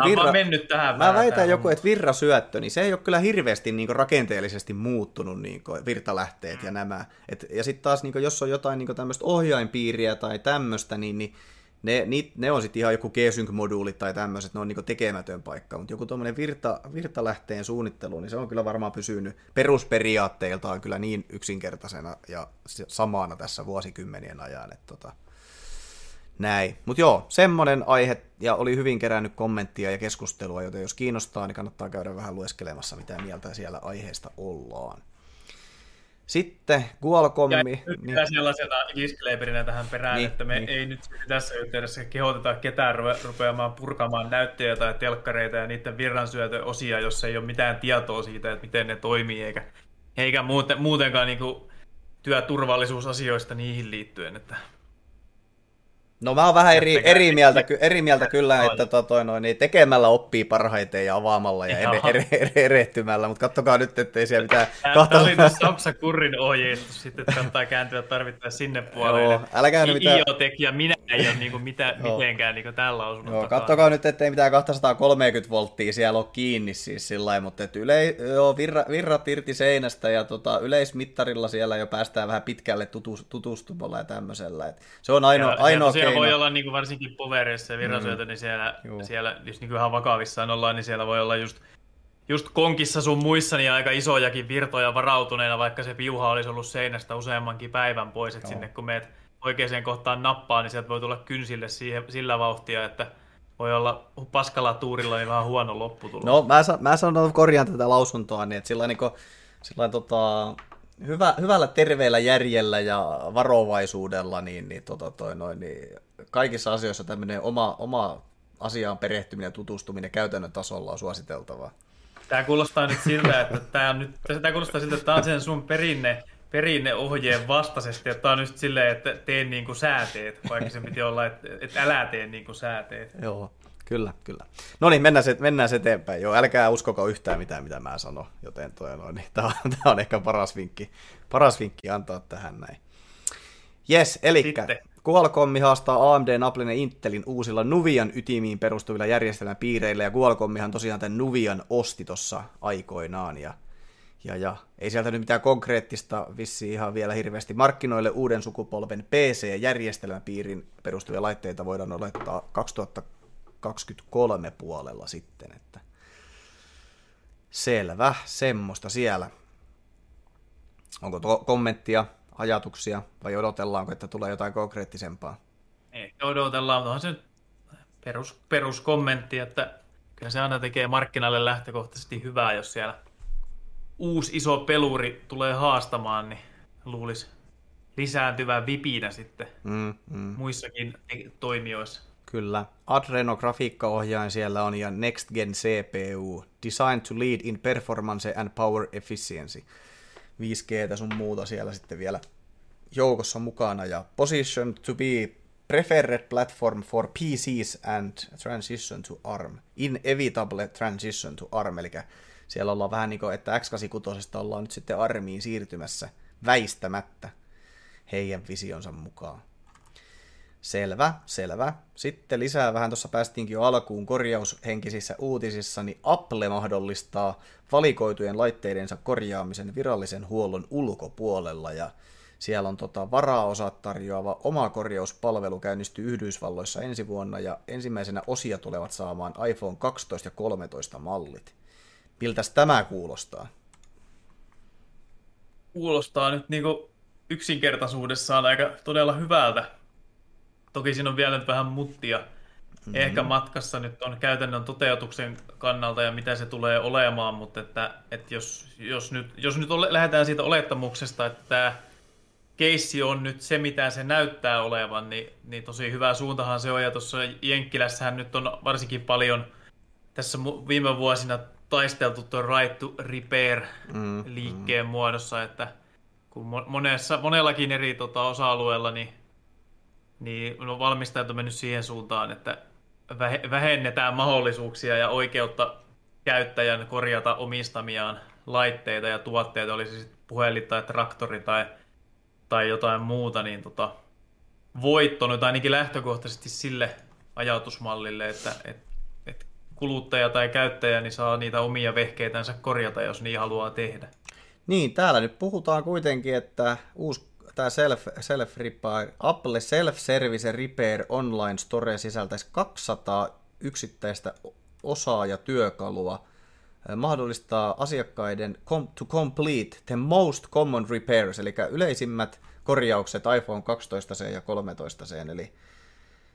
että virrasyöttö, niin se ei ole kyllä hirveästi rakenteellisesti muuttunut virtalähteet ja nämä. Ja sitten taas, jos on jotain tämmöistä ohjainpiiriä tai tämmöistä, niin ne on sitten ihan joku G-Sync-moduulit tai tämmöiset, ne on tekemätön paikka, mutta joku tuommoinen virtalähteen suunnittelu, niin se on kyllä varmaan pysynyt perusperiaatteiltaan kyllä niin yksinkertaisena ja samana tässä vuosikymmenien ajan. näin. Mutta joo, semmoinen aihe, ja oli hyvin kerännyt kommenttia ja keskustelua, joten jos kiinnostaa, niin kannattaa käydä vähän lueskelemassa, mitä mieltä siellä aiheesta ollaan. Sitten Qualcommi. Ja nyt sellaisena disclaimerina tähän perään, että me ei nyt tässä yhteydessä kehoteta ketään rupeamaan purkamaan näyttöjä tai telkkareita ja niiden virransyötöosia, jos ei ole mitään tietoa siitä, että miten ne toimii, eikä muutenkaan niin kuin työturvallisuusasioista niihin liittyen. Että No mä oon vähän eri mieltä kyllä, että niin tekemällä oppii parhaiten ja avaamalla ja erehtymällä, mutta katsokaa nyt, ettei siellä mitään... Tämä oli nyt Samsa Kurrin ohjeistus, sitten että kannattaa kääntyä tarvittaessa sinne puolelle. Älkää nyt mitään... IoTech ja minä ei ole niinku mitenkään niinku tällä lausunnon takaa. Katsokaa nyt, ettei mitään 230 volttia siellä ole kiinni siis sillä mutta että virrat irti seinästä ja yleismittarilla siellä jo päästään vähän pitkälle tutustumalla ja tämmöisellä. Et se on ainoa keino. Voi olla niin kuin varsinkin povereissa ja virransyötö, niin siellä, jos niin ihan vakavissaan ollaan, niin siellä voi olla just konkissa sun muissa niin aika isojakin virtoja varautuneena, vaikka se piuha olisi ollut seinästä useammankin päivän pois, että sinne kun meet oikeaan kohtaan nappaa, niin sieltä voi tulla kynsille sillä vauhtia, että voi olla paskalla tuurilla niin vähän huono lopputulos. No mä korjaan tätä lausuntoa, niin että hyvällä terveellä järjellä ja varovaisuudella niin kaikissa asioissa tämmöinen oma asiaan perehtyminen ja tutustuminen käytännön tasolla on suositeltavaa. Tämä kuulostaa nyt siltä, että tämä on sen sun perinneohjeen vastaisesti, että tämä on nyt silleen, että tee niin kuin sä teet, vaikka se piti olla, että älä tee niin kuin sä teet. Joo. Kyllä. No niin, mennään eteenpäin. Joo, älkää uskoko yhtään mitään, mitä mä sanon, joten tämä on ehkä paras vinkki antaa tähän näin. Jes, eli Qualcomm haastaa AMD:n, Applen ja Intelin uusilla Nuvian ytimiin perustuvilla järjestelmäpiireillä, ja Qualcommhan tosiaan tämän Nuvian osti tuossa aikoinaan, ja ei sieltä nyt mitään konkreettista vissiin ihan vielä hirveästi markkinoille uuden sukupolven PC-järjestelmäpiirin perustuvia laitteita voidaan olettaa 2023 puolella sitten, että selvä, semmoista siellä. Onko kommenttia, ajatuksia vai odotellaanko, että tulee jotain konkreettisempaa? Ehkä odotellaan, mutta on se peruskommentti, että kyllä se aina tekee markkinalle lähtökohtaisesti hyvää, jos siellä uusi iso peluri tulee haastamaan, niin luulisi lisääntyvän vipinä sitten muissakin toimijoissa. Kyllä. Adreno grafiikkaohjain siellä on ja Next Gen CPU, designed to lead in performance and power efficiency. 5G:tä sun muuta siellä sitten vielä joukossa mukana ja positioned to be preferred platform for PCs and transition to ARM. Inevitable transition to ARM, eli siellä ollaan vähän niin kuin, että x86 ollaan nyt sitten ARMiin siirtymässä väistämättä heidän visionsa mukaan. Selvä. Sitten lisää vähän, tuossa päästiinkin jo alkuun korjaushenkisissä uutisissa, niin Apple mahdollistaa valikoitujen laitteidensa korjaamisen virallisen huollon ulkopuolella, ja siellä on varaosat tarjoava oma korjauspalvelu käynnistyy Yhdysvalloissa ensi vuonna, ja ensimmäisenä osia tulevat saamaan iPhone 12 ja 13 mallit. Miltäs tämä kuulostaa? Kuulostaa nyt niinku yksinkertaisuudessaan aika todella hyvältä. Toki siinä on vielä nyt vähän muttia. Ehkä matkassa nyt on käytännön toteutuksen kannalta ja mitä se tulee olemaan, mutta että jos nyt lähdetään siitä olettamuksesta, että tämä keissi on nyt se, mitä se näyttää olevan, niin tosi hyvä suuntahan se on. Ja tuossa Jenkkilässähän nyt on varsinkin paljon tässä viime vuosina taisteltu tuon Right to Repair-liikkeen muodossa, että kun monellakin eri osa-alueella, niin valmistajat on mennyt siihen suuntaan, että vähennetään mahdollisuuksia ja oikeutta käyttäjän korjata omistamiaan laitteita ja tuotteita, oli se sitten puhelin tai traktori tai jotain muuta, niin voitto nyt ainakin lähtökohtaisesti sille ajatusmallille, että kuluttaja tai käyttäjä niin saa niitä omia vehkeitänsä korjata, jos niin haluaa tehdä. Niin, täällä nyt puhutaan kuitenkin, että tämä self-repair, Apple Self-Service Repair Online Store sisältäisi 200 yksittäistä osaa ja työkalua, mahdollistaa asiakkaiden to complete the most common repairs, eli yleisimmät korjaukset iPhone 12 ja 13,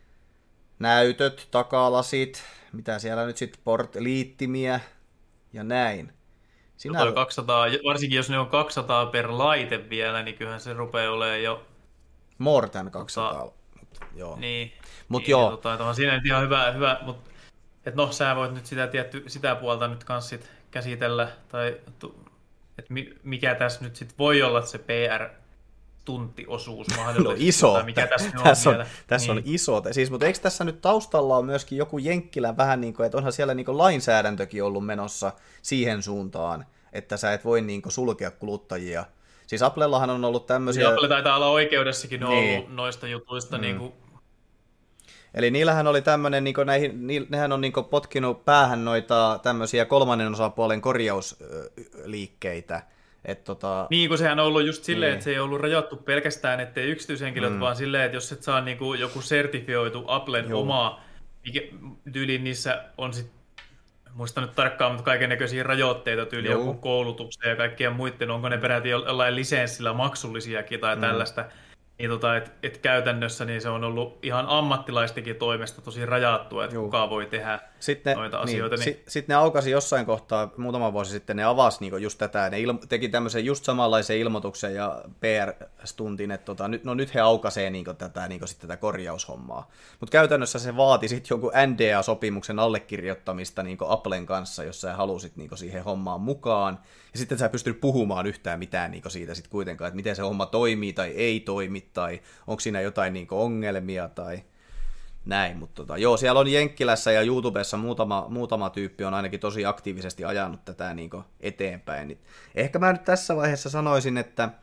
näytöt, takalasit, mitä siellä nyt sitten, liittimiä ja näin. Sinä... 200, varsinkin jos ne on 200 per laite vielä, niin kyllähän se rupeaa olemaan jo... More than 200. Joo. Niin. Mut joo. Onhan siinä nyt ihan hyvä, mutta no sä voit nyt sitä puolta nyt kans sit käsitellä, tai että mikä tässä nyt sit voi olla se PR-tunttiosuus mahdollisesti. No iso. Mikä tässä on iso. Siis, mutta eikö tässä nyt taustalla ole myöskin joku Jenkkilän vähän niin kuin, että onhan siellä niin kuin lainsäädäntökin ollut menossa siihen suuntaan, että sä et voi niin kuin sulkea kuluttajia. Siis Applellahan on ollut tämmöisiä... Siis Apple taitaa olla oikeudessakin ollut noista jutuista. Niin kuin... Eli niillähän oli tämmöinen, niin nehän on niin potkinut päähän noita tämmöisiä kolmannen osapuolen korjausliikkeitä. Niin, kun sehän on ollut just silleen, että se ei ollut rajattu pelkästään, ettei yksityishenkilöt, vaan silleen, että jos et saa niin kuin joku sertifioitu Applen omaa, tyyliin niissä on sitten, muista nyt tarkkaan, mutta kaikennäköisiä rajoitteita tyyliin joku koulutukseen ja kaikkien muiden, onko ne peräti jollain lisenssillä maksullisiakin tai tällaista. Niin et käytännössä niin se on ollut ihan ammattilaistenkin toimesta tosi rajattua, että kuka voi tehdä noita asioita. Sitten ne aukasi jossain kohtaa, muutama vuosi sitten, ne avasi niinku just tätä, ne teki tämmöisen just samanlaisen ilmoituksen ja PR-stuntin, että nyt he aukasee niinku tätä korjaushommaa. Mutta käytännössä se vaati sitten jonkun NDA-sopimuksen allekirjoittamista niinku Applen kanssa, jos sä halusit niinku siihen hommaan mukaan. Ja sitten sä et pystynyt puhumaan yhtään mitään niinku siitä sit kuitenkaan, että miten se homma toimii tai ei toimi, tai onko siinä jotain niinku ongelmia tai näin. Mutta siellä on Jenkkilässä ja YouTubessa muutama tyyppi on ainakin tosi aktiivisesti ajanut tätä niinku eteenpäin. Ehkä mä nyt tässä vaiheessa sanoisin,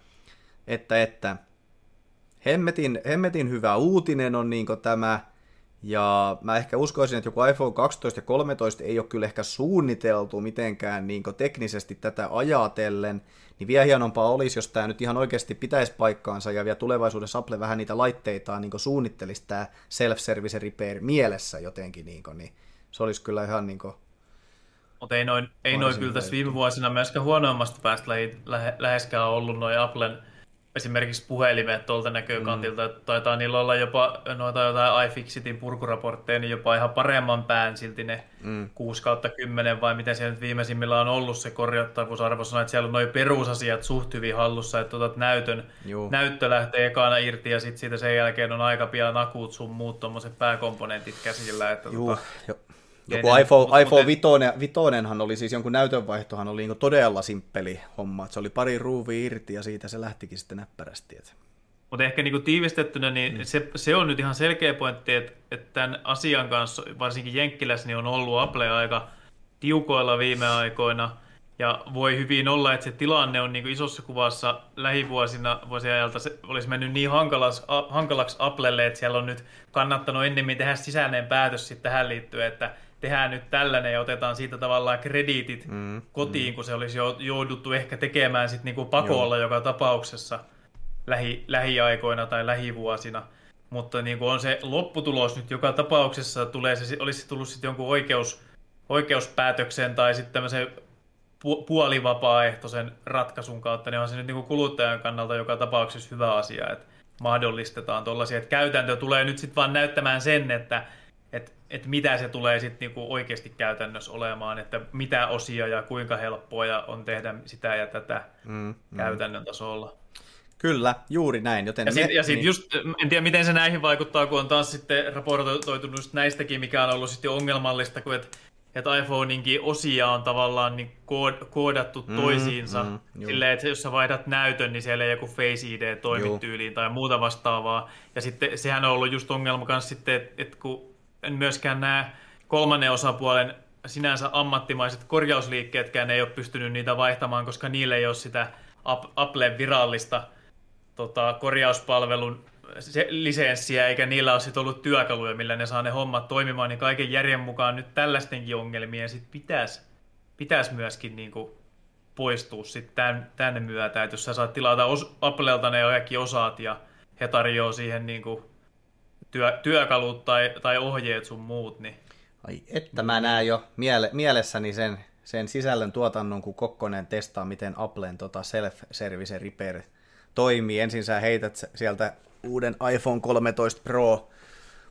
että hemmetin hyvä uutinen on niinku tämä. Ja mä ehkä uskoisin, että joku iPhone 12 ja 13 ei ole kyllä ehkä suunniteltu mitenkään niin teknisesti tätä ajatellen, niin vielä hienompaa olisi, jos tämä nyt ihan oikeasti pitäisi paikkaansa ja vielä tulevaisuudessa Apple vähän niitä laitteitaan niin suunnittelisi tämä self-service repair mielessä jotenkin, niin se olisi kyllä ihan niin kuin... Mutta ei noin kyllä tässä viime vuosina myöskään huonoimmasta päästä läheskään ollut noin Applen esimerkiksi puhelimet tuolta näkökantilta, että taitaa niillä olla jopa noita jotain iFixitin purkuraportteja, niin jopa ihan paremman pään silti ne 6/10, vai miten siellä nyt viimeisimmillä on ollut se korjattavuusarvo, sanoi, että siellä on noin perusasiat suht hyvin hallussa, että otat näyttö lähtee ekana irti, ja sitten siitä sen jälkeen on aika pian akut sun muut tommoset pääkomponentit käsillä. Että joku iPhone 5 oli siis jonkun näytönvaihtohan oli niin todella simppeli homma, että se oli pari ruuvia irti ja siitä se lähtikin sitten näppärästi. Mutta ehkä niin tiivistettynä, niin se on nyt ihan selkeä pointti, että tämän asian kanssa, varsinkin Jenkkilässä, niin on ollut Apple aika tiukoilla viime aikoina, ja voi hyvin olla, että se tilanne on niin isossa kuvassa lähivuosina vuosiajalta se olisi mennyt niin hankalaksi Applelle, että siellä on nyt kannattanut ennemmin tehdä sisäinen päätös sitten tähän liittyen, että tehdään nyt tällainen ja otetaan siitä tavallaan krediitit kotiin, kun se olisi jouduttu ehkä tekemään sitten niinku pakolla joka tapauksessa lähiaikoina tai lähivuosina. Mutta niinku on se lopputulos nyt joka tapauksessa, olisi tullut sitten jonkun oikeuspäätöksen tai sitten tämmöisen puolivapaaehtoisen ratkaisun kautta, niin on se nyt niinku kuluttajan kannalta joka tapauksessa hyvä asia, että mahdollistetaan tuollaisia. Että käytäntö tulee nyt sitten vaan näyttämään sen, että mitä se tulee sitten niinku oikeasti käytännössä olemaan, että mitä osia ja kuinka helppoa on tehdä sitä ja tätä käytännön tasolla. Kyllä, juuri näin. Joten just, en tiedä miten se näihin vaikuttaa, kun on taas sitten raportoitunut just näistäkin, mikä on ollut sitten ongelmallista, kun että iPhoneinkin osia on tavallaan niin koodattu toisiinsa. Silleen, että jos sä vaihdat näytön, niin siellä ei joku Face ID toimi tyyliin tai muuta vastaavaa. Ja sitten sehän on ollut just ongelma kanssa sitten, että kun myöskään nämä kolmannen osapuolen sinänsä ammattimaiset korjausliikkeetkään ei ole pystynyt niitä vaihtamaan, koska niille ei ole sitä Applen virallista korjauspalvelun lisenssiä, eikä niillä ole sit ollut työkaluja, millä ne saa ne hommat toimimaan, niin kaiken järjen mukaan nyt tällaistenkin ongelmien sit pitäisi myöskin niinku poistua sit tänne myötä, että jos sä saat tilata Applelta ne kaikki osat ja he tarjoaa siihen niinku työkalut tai ohjeet sun muut, niin... Ai että mä näen jo mielessäni sen sisällön tuotannon, kun Kokkonen testaa, miten Applen self-service repair toimii. Ensin sä heität sieltä uuden iPhone 13 Pro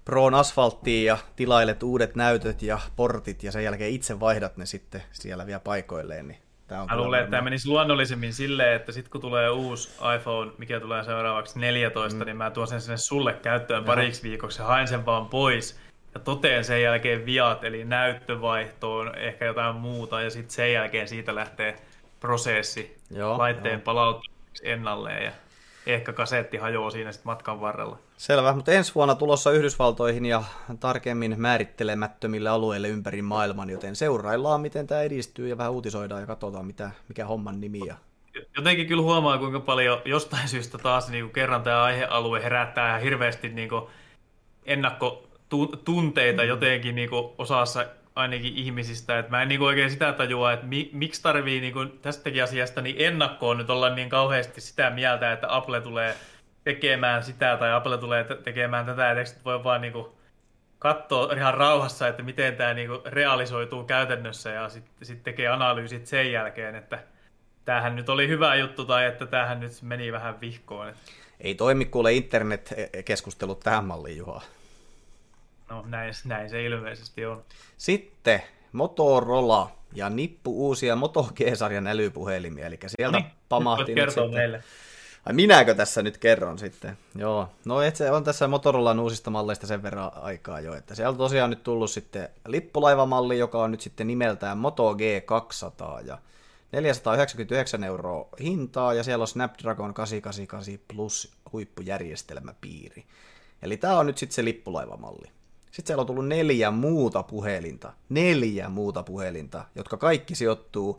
Proon asfalttiin ja tilailet uudet näytöt ja portit ja sen jälkeen itse vaihdat ne sitten siellä vielä paikoilleen. Niin mä luulen, että tämä menisi luonnollisemmin silleen, että sitten kun tulee uusi iPhone, mikä tulee seuraavaksi 14, niin mä tuon sen sinne sulle käyttöön pariksi viikoksi ja haen sen vaan pois. Ja toteen sen jälkeen viat, eli näyttövaihtoon, ehkä jotain muuta, ja sitten sen jälkeen siitä lähtee prosessi laitteen palauttamiseksi ennalleen, ja ehkä kasetti hajoaa siinä sitten matkan varrella. Selvä, mutta ensi vuonna tulossa Yhdysvaltoihin ja tarkemmin määrittelemättömille alueille ympäri maailman, joten seuraillaan, miten tämä edistyy, ja vähän uutisoidaan ja katsotaan, mikä homman nimi. Jotenkin kyllä huomaa, kuinka paljon jostain syystä taas niin kerran tämä aihealue herättää ihan hirveästi niin ennakkotunteita jotenkin niin osassa ainakin ihmisistä, että mä en niin oikein sitä tajua, että miksi tarvii niin tästäkin asiasta niin ennakkoon nyt olla niin kauheasti sitä mieltä, että Apple tulee tekemään sitä tai Apple tulee tekemään tätä, että voi vaan niin katsoa ihan rauhassa, että miten tämä niin realisoituu käytännössä ja sitten tekee analyysit sen jälkeen, että tämähän nyt oli hyvä juttu tai että tämähän nyt meni vähän vihkoon. Ei toimi kuule internet-keskustelut tähän malliin, Juha. No näin se ilmeisesti on. Sitten Motorola ja nippu uusia Moto G-sarjan älypuhelimia, eli sieltä pamahti nyt sitten. Meille. Ai minäkö tässä nyt kerron sitten? Joo, no se on tässä Motorolan uusista malleista sen verran aikaa jo, että sieltä on tosiaan nyt tullut sitten lippulaivamalli, joka on nyt sitten nimeltään Moto G200 ja 499 € hintaa, ja siellä on Snapdragon 888 Plus huippujärjestelmäpiiri. Eli tämä on nyt sitten se lippulaivamalli. Sitten siellä on tullut 4 muuta puhelinta, jotka kaikki sijoittuu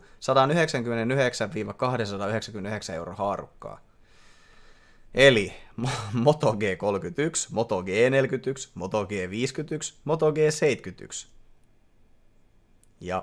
199-299 € haarukkaa. Eli Moto G31, Moto G41, Moto G51, Moto G71. Ja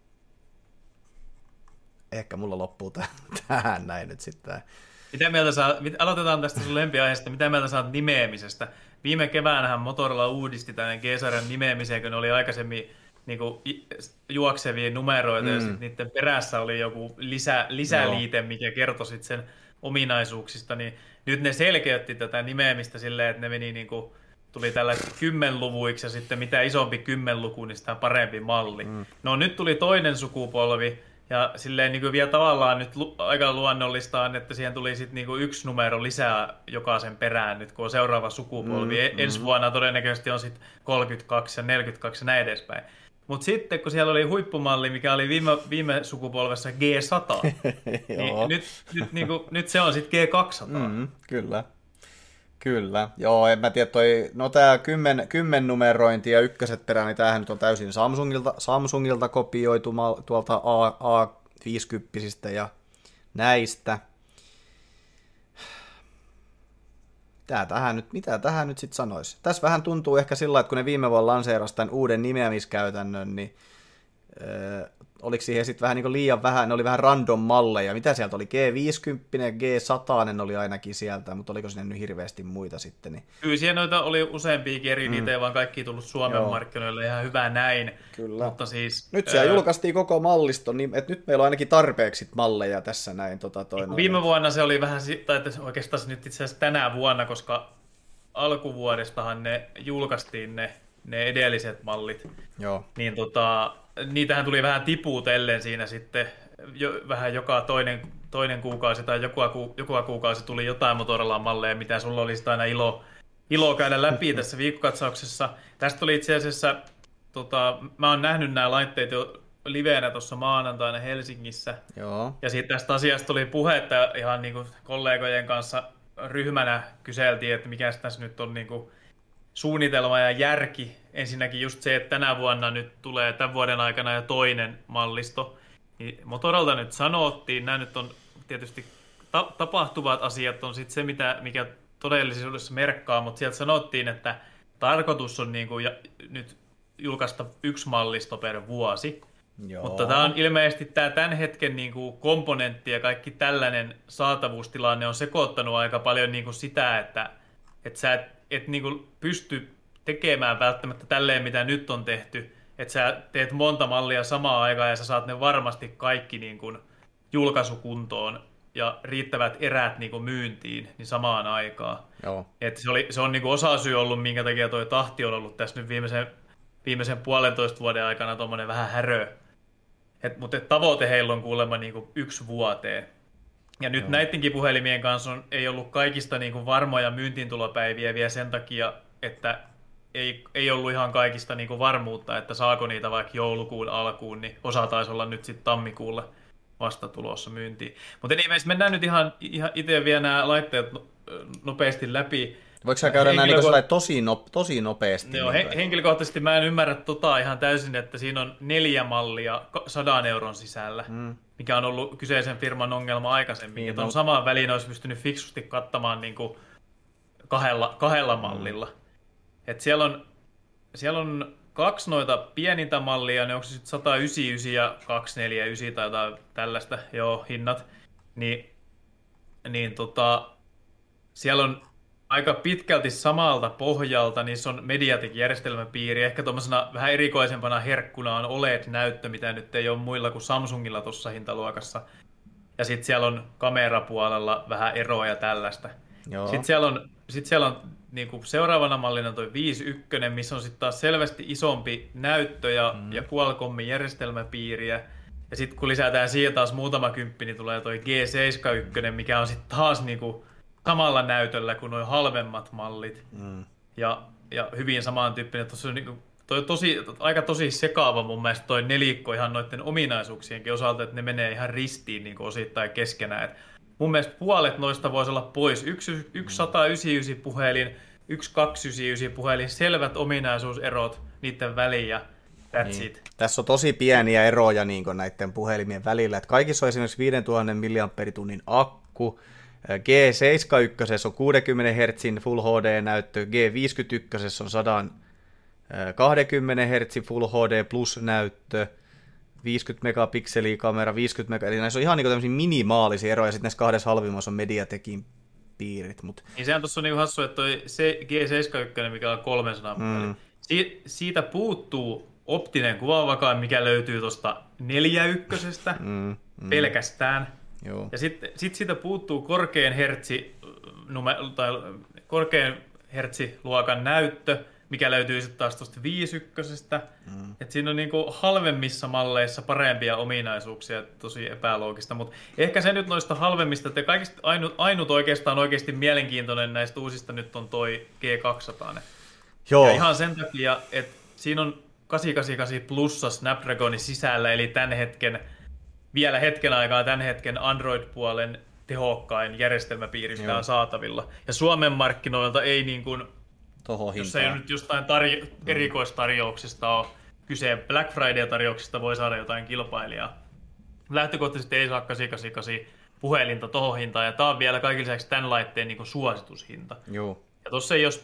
ehkä mulla loppuu tähän näin nyt sitten. Aloitetaan tästä sun lempiaiheesta. Mitä mieltä saat nimeämisestä? Viime keväänähän Motorola uudisti tämän G-sarjan nimeämiseen, kun ne oli aikaisemmin niin kuin juoksevia numeroita, ja sitten niiden perässä oli joku lisäliite, mikä kertoi sitten sen ominaisuuksista, niin nyt ne selkeytti tätä nimeämistä silleen, että ne meni niin kuin, tuli tällaiset 10-luvuiksi, ja sitten mitä isompi 10-luku, niin sitä parempi malli. No nyt tuli toinen sukupolvi, ja silleen niin kuin vielä tavallaan nyt aika luonnollista on, että siihen tuli sitten niin kuin 1 numero lisää jokaisen perään nyt, kun on seuraava sukupolvi. Ensi vuonna todennäköisesti on sitten 32 ja 42 ja näin edespäin. Mutta sitten kun siellä oli huippumalli, mikä oli viime sukupolvessa G100, niin nyt se on sitten G200. Kyllä. Joo, en mä tiedä, tää 10 numerointi ja ykköset perään, niin tämähän nyt on täysin Samsungilta kopioitu tuolta A50 ja näistä. Mitä tähän nyt sitten sanoisi? Tässä vähän tuntuu ehkä sillä, että kun ne viime vuonna lanseerasi tämän uuden nimeämiskäytännön, niin oliko siihen sitten vähän niin kuin liian vähän, ne oli vähän random malleja. Mitä sieltä oli? G50, G100 oli ainakin sieltä, mutta oliko sinne nyt hirveästi muita sitten? Niin... Kyllä siellä noita oli useampiakin eri, niitä ei vaan kaikki tullut Suomen markkinoille, ihan hyvä näin. Kyllä. Mutta siis, nyt siellä julkaistiin koko mallisto, niin että nyt meillä on ainakin tarpeeksi malleja tässä näin. Viime vuonna se oli vähän, tai oikeastaan nyt itse asiassa tänä vuonna, koska alkuvuodestahan ne julkaistiin ne edelliset mallit. Joo. Niin niitähän tuli vähän tipuutellen siinä sitten, vähän joka toinen kuukausi tai joka kuukausi tuli jotain Motorola-malleja, mitä sulla olisi aina ilo käydä läpi tässä viikkokatsauksessa. Tästä oli itse asiassa, mä oon nähnyt nämä laitteet jo liveenä tuossa maanantaina Helsingissä. Joo. Ja siitä tästä asiasta tuli puhetta ihan niin kuin kollegojen kanssa ryhmänä kyseltiin, että mikä tässä nyt on niin kuin suunnitelma ja järki. Ensinnäkin just se, että tänä vuonna nyt tulee tämän vuoden aikana jo toinen mallisto. Niin Motorolta nyt sanottiin, nämä nyt on tietysti tapahtuvat asiat on sitten se, mikä todellisuudessa merkkaa, mutta sieltä sanottiin, että tarkoitus on niin kuin nyt julkaista 1 mallisto per vuosi. Joo. Mutta tämä on ilmeisesti tämä tämän hetken niin kuin komponentti ja kaikki tällainen saatavuustilanne on sekoittanut aika paljon niin kuin sitä, että sä et niin kuin pysty tekemään välttämättä tälleen, mitä nyt on tehty, että sä teet monta mallia samaan aikaan ja sä saat ne varmasti kaikki niin kuin julkaisukuntoon ja riittävät erät niin kuin myyntiin niin samaan aikaan. Joo. Et se on niin kuin osasyy ollut, minkä takia toi tahti on ollut tässä nyt viimeisen 1,5 vuoden aikana tuommoinen vähän härö. Mutta tavoite heillä on kuulemma niin kuin 1 vuoteen. Ja nyt näidenkin puhelimien kanssa ei ollut kaikista niin kuin varmoja myyntiintulopäiviä vielä sen takia, että ei ollut ihan kaikista niin kuin varmuutta, että saako niitä vaikka joulukuun alkuun, niin osa taisi olla nyt sitten tammikuulle vasta tulossa myyntiin. Mutta niin, mennään nyt ihan itse vielä nämä laitteet nopeasti läpi. Voiko sä käydä nämä niin tosi nopeasti? Joo, henkilökohtaisesti mä en ymmärrä ihan täysin, että siinä on 4 mallia 100 euron sisällä, mikä on ollut kyseisen firman ongelma aikaisemmin. Niin, ja samaan väliin olisi pystynyt fiksusti kattamaan niin kuin kahdella mallilla. Et siellä on 2 noita pienintä mallia, ne onko se sitten 199 ja 249 tai jotain tällaista, hinnat. Siellä on aika pitkälti samalta pohjalta, niissä on Mediatek-järjestelmäpiiri. Ehkä tuommoisena vähän erikoisempana herkkuna on OLED-näyttö, mitä nyt ei ole muilla kuin Samsungilla tuossa hintaluokassa. Ja sitten siellä on kamerapuolella vähän eroa ja tällaista. Joo. Sitten siellä on niin kuin seuraavana mallina toi 5.1, missä on sitten taas selvästi isompi näyttö ja Qualcommin järjestelmäpiiriä. Ja sitten kun lisätään siihen taas muutama kymppi, niin tulee toi G71, mikä on sitten taas niinku samalla näytöllä kuin nuo halvemmat mallit. Ja hyvin samantyyppinen. Tuossa on niinku, aika tosi sekaava mun mielestä toi nelikko ihan noiden ominaisuuksienkin osalta, että ne menee ihan ristiin niinku osittain keskenään. Et mun mielestä puolet noista voisi olla pois. Yksi 199 puhelin, yksi 299 puhelin, selvät ominaisuuserot niiden väliin ja that's it. Tässä on tosi pieniä eroja niin näiden puhelimien välillä. Että kaikissa on esimerkiksi 5000 mAh akku, G71 on 60 Hz Full HD-näyttö, G51 on 120 Hz Full HD Plus-näyttö, 50 megapikseliä kamera, 50 megapikseliä, eli näissä on ihan niin tämmöisiä minimaalisia eroja, ja sitten näissä 2 halvimmassa on Mediatekin piirit. Niin sehän tuossa on niin hassu, että toi G71, mikä on 300 siitä puuttuu optinen kuvavakain, mikä löytyy tuosta 4.1 pelkästään. Joo. Ja sitten siitä puuttuu korkean hertsiluokan näyttö, mikä löytyy sitten taas tuosta 5.1. Että siinä on niinku halvemmissa malleissa parempia ominaisuuksia, tosi epäloogista. Mutta ehkä se nyt noista halvemmista, että kaikista ainut oikeasti mielenkiintoinen näistä uusista nyt on toi G200. Joo. Ja ihan sen takia, että siinä on 888 plussa Snapdragonin sisällä, eli vielä hetken aikaa tämän hetken Android-puolen tehokkain järjestelmäpiiri, mitä on saatavilla. Ja Suomen markkinoilta ei niin kuin, jos ei nyt jostain erikoistarjouksista ole kyse, Black Friday-tarjouksista voi saada jotain kilpailijaa. Lähtökohtaisesti ei saa 888 puhelinta tohon hintaan, ja tämä on vielä kaiken lisäksi tämän laitteen niin kuin suositushinta. Joo. Ja tuossa ei ole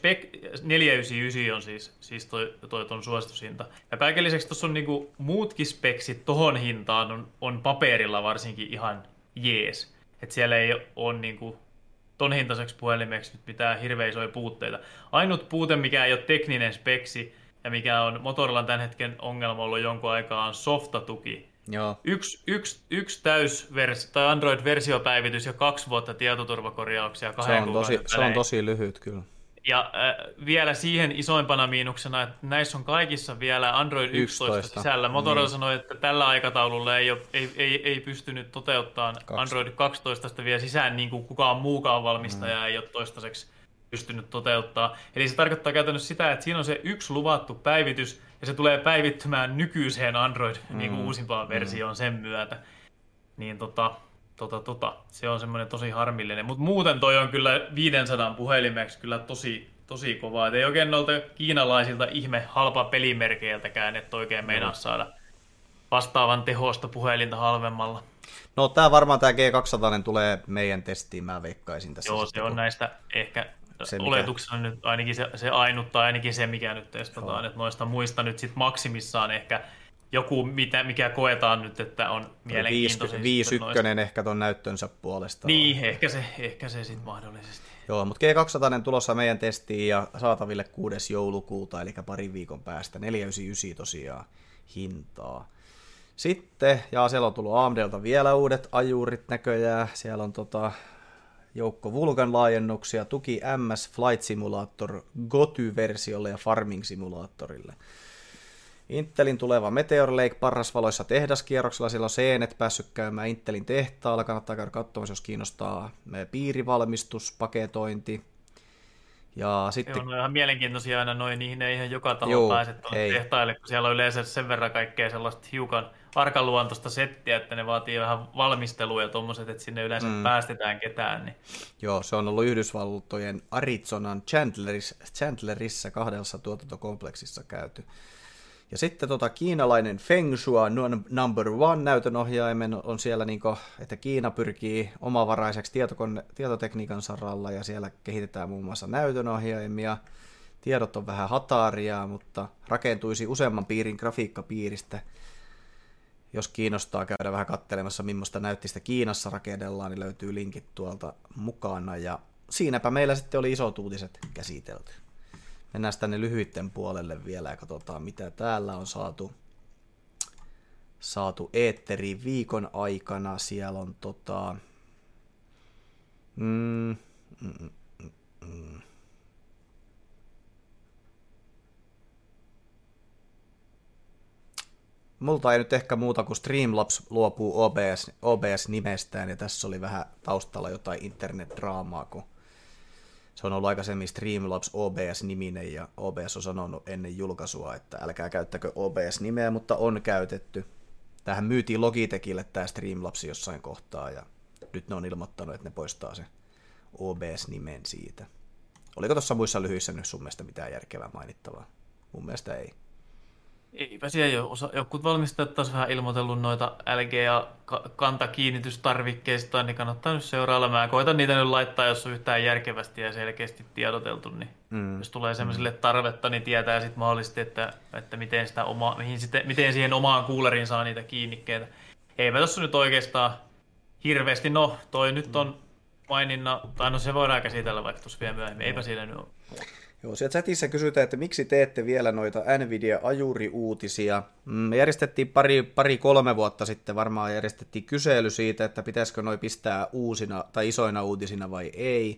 499 on siis toi ton suositushinta. Ja kaiken lisäksi tuossa on niinku muutkin speksit tohon hintaan on paperilla varsinkin ihan jees. Että siellä ei ole niinku ton hintaiseksi puhelimeksi nyt mitään hirveän isoja puutteita. Ainut puute, mikä ei ole tekninen speksi ja mikä on Motorolan tämän hetken ongelma ollut jonkun aikaa, on softatuki. Joo. Yksi tai Android-versiopäivitys ja 2 vuotta tietoturvakorjauksia 2 kuukauden välein. Se on tosi lyhyt kyllä. Ja vielä siihen isoimpana miinuksena, että näissä on kaikissa vielä Android 11 sisällä. Motorola sanoi, että tällä aikataululla ei pystynyt toteuttamaan Android 12 vielä sisään, niin kuin kukaan muukaan valmistaja ei ole toistaiseksi pystynyt toteuttaa. Eli se tarkoittaa käytännössä sitä, että siinä on se yksi luvattu päivitys, ja se tulee päivittymään nykyiseen Android niin kuin uusimpaan versioon sen myötä. Niin se on semmoinen tosi harmillinen. Mutta muuten toi on kyllä 500 puhelimeksi kyllä tosi kovaa. Et ei oikein noilta kiinalaisilta ihme halpa pelimerkeiltäkään, että oikein meinaa saada vastaavan tehosta puhelinta halvemmalla. No tää varmaan tää G200 tulee meidän testiin, mä veikkaisin tässä. Joo, se on näistä ehkä oletuksena nyt ainakin se ainut tai ainakin se, mikä nyt testataan. Että noista muista nyt sit maksimissaan ehkä joku, mikä koetaan nyt, että on mielenkiintoista. 5.1 ehkä ton näyttönsä puolesta. Niin, ehkä se sitten mahdollisesti. Joo, mutta G200 tulossa meidän testiin ja saataville 6. joulukuuta, eli parin viikon päästä. 499 tosiaan hintaa. Sitten, ja siellä on tullut AMDlta vielä uudet ajurit näköjään. Siellä on joukko Vulkan laajennuksia, tuki MS Flight Simulator Goty-versiolle ja Farming Simulatorille. Intelin tuleva Meteor Lake parrasvaloissa tehdaskierroksella, siellä on CNET päässyt käymään Intelin tehtaalla, kannattaa käydä katsomassa, jos kiinnostaa piirivalmistus, paketointi. Ja sitten... Joo, no ihan mielenkiintoisia aina noin, niihin ei ihan joka talo pääse tehtaille, kun siellä on yleensä sen verran kaikkea sellaista hiukan arkaluontoista settiä, että ne vaatii vähän valmistelua ja tommoset, että sinne yleensä päästetään ketään. Niin. Joo, se on ollut Yhdysvaltojen Arizonan Chandlerissa 2 tuotantokompleksissa käyty. Ja sitten kiinalainen Feng Shui number 1 näytönohjaimen on siellä, että Kiina pyrkii omavaraiseksi tietotekniikan saralla ja siellä kehitetään muun muassa näytönohjaimia. Tiedot on vähän hataria, mutta rakentuisi useamman piirin grafiikkapiiristä. Jos kiinnostaa käydä vähän katselemassa, millaista näyttistä Kiinassa rakennellaan, niin löytyy linkit tuolta mukana. Ja siinäpä meillä sitten oli isot uutiset käsitelty. Mennään tänne lyhyitten puolelle vielä ja katsotaan, mitä täällä on saatu eetteriin viikon aikana. Siellä on Multa ei nyt ehkä muuta kuin Streamlabs luopuu OBS-nimestään, ja tässä oli vähän taustalla jotain internetdraamaa, kun se on ollut aikaisemmin Streamlabs OBS-niminen, ja OBS on sanonut ennen julkaisua, että älkää käyttäkö OBS-nimeä, mutta on käytetty. Tämähän myytiin Logitechille tämä Streamlabs jossain kohtaa, ja nyt ne on ilmoittanut, että ne poistaa se OBS-nimen siitä. Oliko tuossa muissa lyhyissä nyt sun mielestä mitään järkevää mainittavaa? Mun mielestä ei. Eipä siellä jotkut valmistajat taas vähän ilmoitellut noita LGA kantakiinnitystarvikkeista, niin kannattaa nyt seurailla. Mä koitan niitä nyt laittaa, jos on yhtään järkevästi ja selkeästi tiedoteltu, niin jos tulee sellaiselle tarvetta, niin tietää sitten mahdollisesti, että miten siihen omaan kuuleriin saa niitä kiinnikkeitä. Eipä tossa nyt oikeastaan hirveästi, no toi nyt on maininna, tai no se voidaan käsitellä vaikka tuossa vielä myöhemmin, eipä siinä nyt ole. Joo, sieltä chatissa kysytään, että miksi teette vielä noita Nvidia-ajuri-uutisia. Me järjestettiin 3 vuotta sitten, varmaan järjestettiin kysely siitä, että pitäisikö noi pistää uusina tai isoina uutisina vai ei.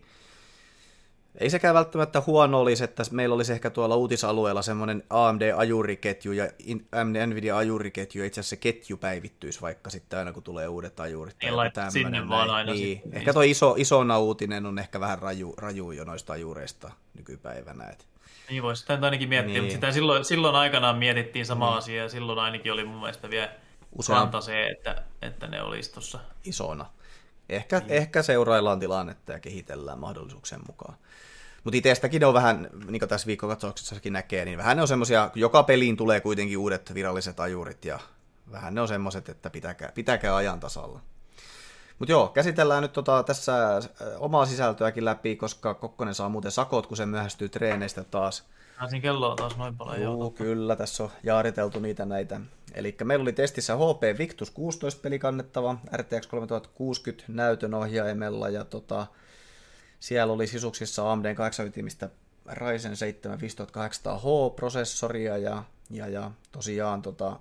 Ei sekään välttämättä huono olisi, että meillä olisi ehkä tuolla uutisalueella semmoinen AMD-ajuriketju ja Nvidia-ajuriketju, ja itse asiassa se ketju päivittyisi vaikka sitten aina, kun tulee uudet ajurit. Niin, sinne vaan aina. Niin. Ehkä tuo isona uutinen on ehkä vähän raju jo noista ajureista nykypäivänä. Niin voisi sitä ainakin miettiä, niin. Mutta sitä silloin aikanaan mietittiin sama asia, ja silloin ainakin oli mun mielestä vielä kanta se, että ne olisi tuossa isona. Ehkä seuraillaan tilannetta ja kehitellään mahdollisuuksien mukaan. Mutta itsestäkin on vähän, niin kuin tässä viikkokatsauksessakin näkee, niin vähän ne on semmoisia, joka peliin tulee kuitenkin uudet viralliset ajurit, ja vähän ne on semmoiset, että pitäkää ajan tasalla. Mutta joo, käsitellään nyt tässä omaa sisältöäkin läpi, koska Kokkonen saa muuten sakot, kun se myöhästyy treeneistä taas. Siinä kello on taas noin paljon. Kyllä, tässä on jaariteltu näitä. Eli meillä oli testissä HP Victus 16 peli kannettava RTX 3060 näytönohjaimella, ja siellä oli sisuksissa AMD 8-bitimistä Ryzen 7 5800H-prosessoria, ja tosiaan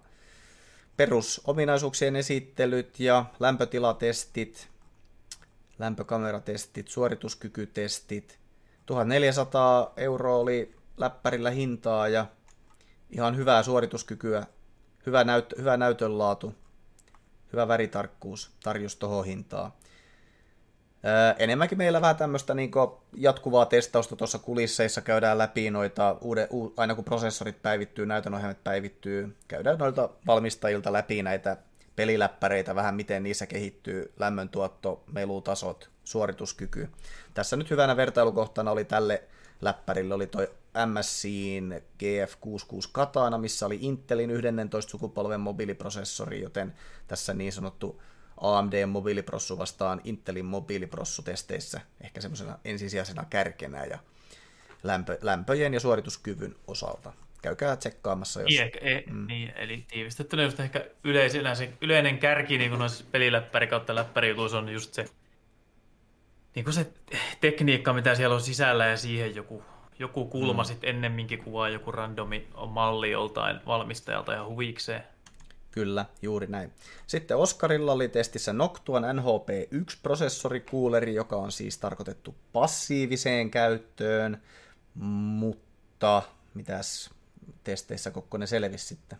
perusominaisuuksien esittelyt ja lämpötilatestit, lämpökameratestit, suorituskykytestit. 1400 € oli läppärillä hintaa ja ihan hyvää suorituskykyä, hyvä näytönlaatu, hyvä väritarkkuus tarjosi tohon hintaa. Enemmänkin meillä vähän tämmöistä jatkuvaa testausta tuossa kulisseissa, käydään läpi noita, aina kun prosessorit päivittyy, näytönohjaimet päivittyy, käydään noilta valmistajilta läpi näitä peliläppäreitä, vähän miten niissä kehittyy lämmöntuotto, melutasot, suorituskyky. Tässä nyt hyvänä vertailukohtana oli tälle läppärille oli toi MSIin GF66 Katana, missä oli Intelin 11 sukupolven mobiiliprosessori, joten tässä niin sanottu AMD-mobiiliprossu vastaan Intelin mobiiliprossutesteissä ehkä semmoisena ensisijaisena kärkenä ja lämpöjen ja suorituskyvyn osalta. Käykää tsekkaamassa, jos... Niin, eli tiivistettynä just ehkä yleinen kärki niin noissa peliläppäri kautta läppärijutuissa on just se, niin kuin se tekniikka, mitä siellä on sisällä, ja siihen joku kulma sitten ennemminkin kuvaa joku randomi malli joltain valmistajalta ihan huvikseen. Kyllä, juuri näin. Sitten Oscarilla oli testissä Noctuan NHP1-prosessorikuuleri, joka on siis tarkoitettu passiiviseen käyttöön, mutta mitäs testeissä Kokkonen selvisi sitten?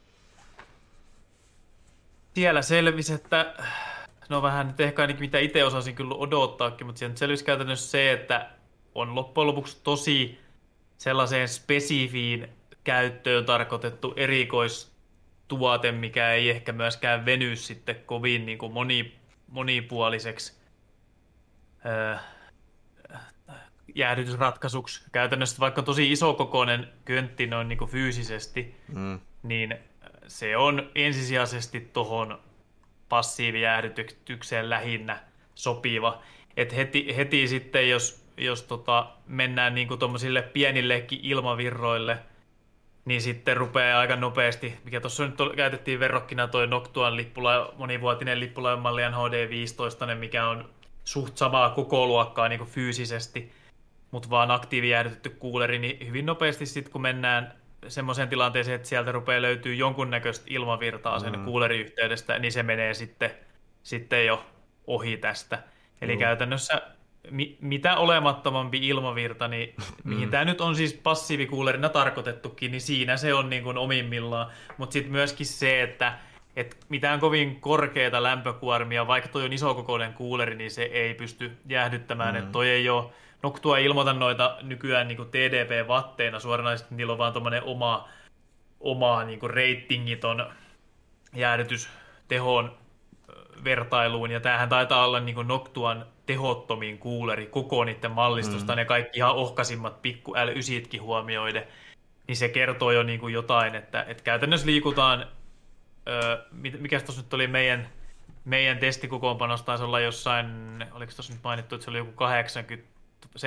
Siellä selvisi, että no vähän nyt ehkä ainakin mitä itse osasin kyllä odottaakin, mutta siellä selvisi käytännössä se, että on loppujen lopuksi tosi sellaiseen spesifiin käyttöön tarkoitettu erikoistuote, mikä ei ehkä myöskään veny sitten kovin niin kuin monipuoliseksi jäähdytysratkaisuksi. Käytännössä vaikka tosi isokokoinen köntti noin niin kuin fyysisesti, niin se on ensisijaisesti tuohon passiivijäähdytykseen lähinnä sopiva. Et heti sitten, jos mennään niin kuin tuommoisille pienillekin ilmavirroille, niin sitten rupeaa aika nopeasti, mikä tuossa nyt käytettiin verrokkina toi Noctuan monivuotinen lippulaivamalli HD15, mikä on suht samaa kokoluokkaa niin kuin fyysisesti, mutta vaan aktiivijäähdytetty kuuleri, niin hyvin nopeasti sitten kun mennään semmoiseen tilanteeseen, että sieltä rupeaa löytyy jonkunnäköistä ilmavirtaa sen kuuleriyhteydestä, niin se menee sitten jo ohi tästä. Eli käytännössä mitä olemattomampi ilmavirta, niin mihin tämä nyt on siis passiivikuulerina tarkoitettukin, niin siinä se on niin kuin omimmillaan. Mutta sitten myöskin se, että mitään kovin korkeita lämpökuormia, vaikka toi on isokokoinen kuuleri, niin se ei pysty jäähdyttämään. Että toi ei ole, Noctua ei ilmoita noita nykyään niin kuin TDP-vatteina suoranaisesti, niillä on vaan tommoinen oma niin kuin ratingiton jäähdytystehon vertailuun, ja tämähän taitaa olla niin kuin Noctuan tehottomin kuuleri koko niiden mallistosta, ne kaikki ihan ohkaisimmat pikku L9-tkin huomioiden, niin se kertoo jo niin kuin jotain, että käytännössä liikutaan, mikäs tuossa nyt oli meidän testikokoonpanossa taisi olla jossain, oliko tuossa nyt mainittu, että se oli joku 78-85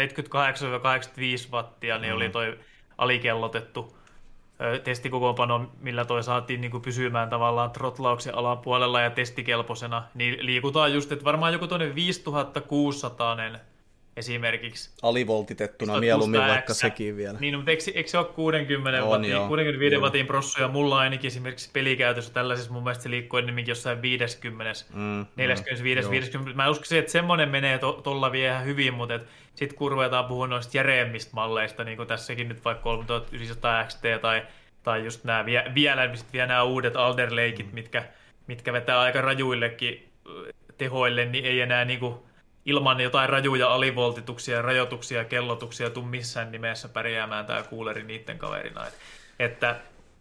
wattia, niin oli toi alikellotettu testikokoonpano, millä toi saatiin niin kuin pysymään tavallaan trotlauksen alapuolella ja testikelpoisena, niin liikutaan just, että varmaan joku tuonne 5600 esimerkiksi. Alivoltitettuna mieluummin vaikka sekin vielä. Niin, mutta eikö se ole 65 watin prossuja? Mulla ainakin esimerkiksi pelikäytössä tällaisessa mun mielestä se liikkuu ennemminkin jossain 50, 45-50. Mä uskoisin, että semmoinen menee tuolla vielä ihan hyvin, mutta sitten kun ruvetaan puhumaan noista järeemmistä malleista, niin kuin tässäkin nyt vaikka 3900 XT tai just nämä vielä nämä uudet Alder Lakeit, mitkä vetää aika rajuillekin tehoille, niin ei enää niinku ilman jotain rajuja alivoltituksia, rajoituksia ja kellotuksia tuu missään nimessä pärjäämään tämä kuuleri niiden kaverina. Että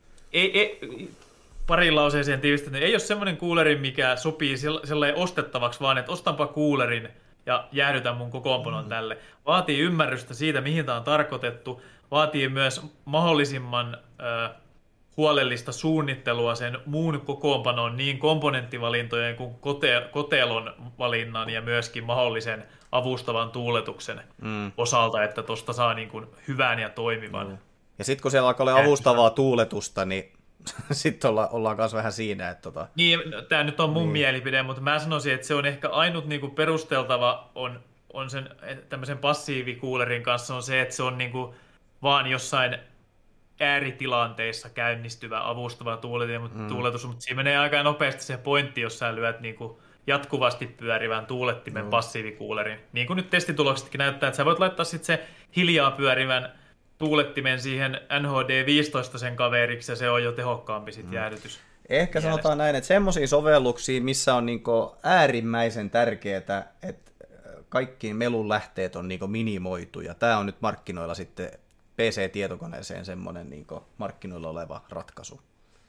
parin lauseeseen tiivistetään, ei ole semmoinen kuuleri, mikä sopii sellainen ostettavaksi, vaan että ostanpa kuulerin ja jäähdytän mun kokoonpanon tälle. Vaatii ymmärrystä siitä, mihin tämä on tarkoitettu. Vaatii myös mahdollisimman huolellista suunnittelua sen muun kokoonpanon niin komponenttivalintojen kuin kotelon valinnan ja myöskin mahdollisen avustavan tuuletuksen osalta, että tuosta saa niin kuin hyvän ja toimivan. Ja sitten kun siellä alkaa olla avustavaa tuuletusta, niin sitten ollaan myös vähän siinä. Että Niin, tämä nyt on mun mielipide, mutta mä sanoisin, että se on ehkä ainut niin kuin perusteltava on sen tämmöisen passiivikuulerin kanssa on se, että se on niin kuin vaan jossain ääritilanteissa käynnistyvä avustava tuuletus, mutta siinä menee aika nopeasti se pointti, jos sä lyöt niin kuin jatkuvasti pyörivän tuulettimen passiivikuulerin. Niin kuin nyt testituloksetkin näyttää, että sä voit laittaa sitten se hiljaa pyörivän tuulettimen siihen NHD15 sen kaveriksi, ja se on jo tehokkaampi sitten jäähdytys. Ehkä sanotaan näin, että semmoisia sovelluksia, missä on niinku äärimmäisen tärkeää, että kaikki melun lähteet on niinku minimoitu, ja tämä on nyt markkinoilla sitten PC-tietokoneeseen semmoinen niinku markkinoilla oleva ratkaisu.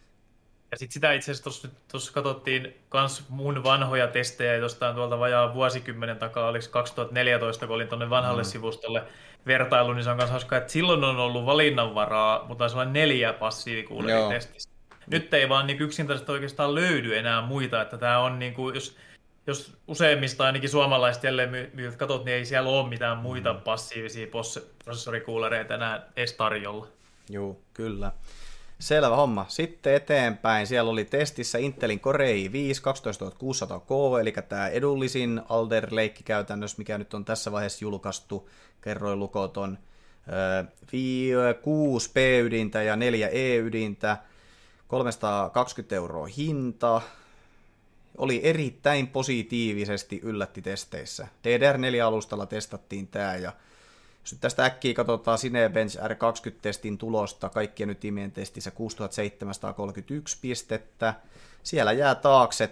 Ja sitten sitä itse asiassa tuossa katsottiin myös mun vanhoja testejä jostain tuolta vajaa vuosikymmenen takaa, oliko 2014, kun olin tuonne vanhalle sivustolle vertailu, niin se on myös hauskaa, että silloin on ollut valinnanvaraa, mutta taisi olla 4 passiivikuuleritestissä. Nyt ei vaan niin yksinkertaisesti oikeastaan löydy enää muita, että tämä on niin kuin, jos useimmista ainakin suomalaiset jälleenmyyjät katsot, niin ei siellä ole mitään muita passiivisia prosessorikuulereita enää edes tarjolla. Joo, kyllä. Selvä homma. Sitten eteenpäin. Siellä oli testissä Intelin Core i5 12600K, eli tämä edullisin Alder Lake käytännössä, mikä nyt on tässä vaiheessa julkaistu. Kerroin lukoton 6 P-ydintä ja 4 E-ydintä. 320 € hinta. Oli erittäin positiivisesti yllätti testeissä. DDR4-alustalla testattiin tämä, ja jos nyt tästä äkkiä katsotaan Cinebench R20-testin tulosta, kaikkien ytimien testissä 6731 pistettä. Siellä jää taakse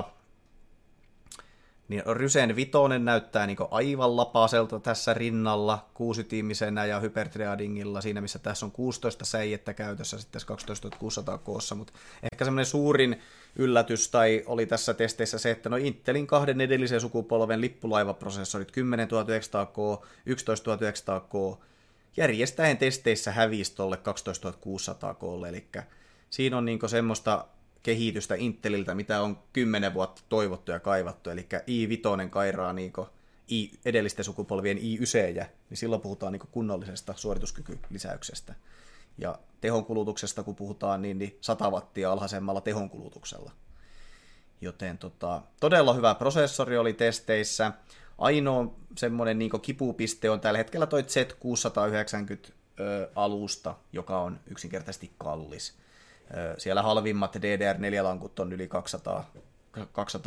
niin Ryzen 5 näyttää niin aivan lapaselta tässä rinnalla 6-tiimisenä ja hyperthreadingilla, siinä missä tässä on 16 säijettä käytössä sitten 12600 koossa, mutta ehkä semmoinen suurin yllätys tai oli tässä testeissä se, että Intelin 2 edellisen sukupolven lippulaivaprosessorit 10900K, 11900K järjestäen testeissä hävisi tuolle 12600K:lle, eli siinä on niin semmoista kehitystä Inteliltä, mitä on 10 vuotta toivottu ja kaivattu, eli i5 kairaa edellisten sukupolvien i9, niin silloin puhutaan kunnollisesta suorituskykylisäyksestä. Ja tehonkulutuksesta, kun puhutaan, niin 100 wattia alhaisemmalla tehonkulutuksella. Joten todella hyvä prosessori oli testeissä. Ainoa semmoinen kipupiste on tällä hetkellä toi Z690 alusta, joka on yksinkertaisesti kallis. Siellä halvimmat DDR4-lankut on yli 200 €,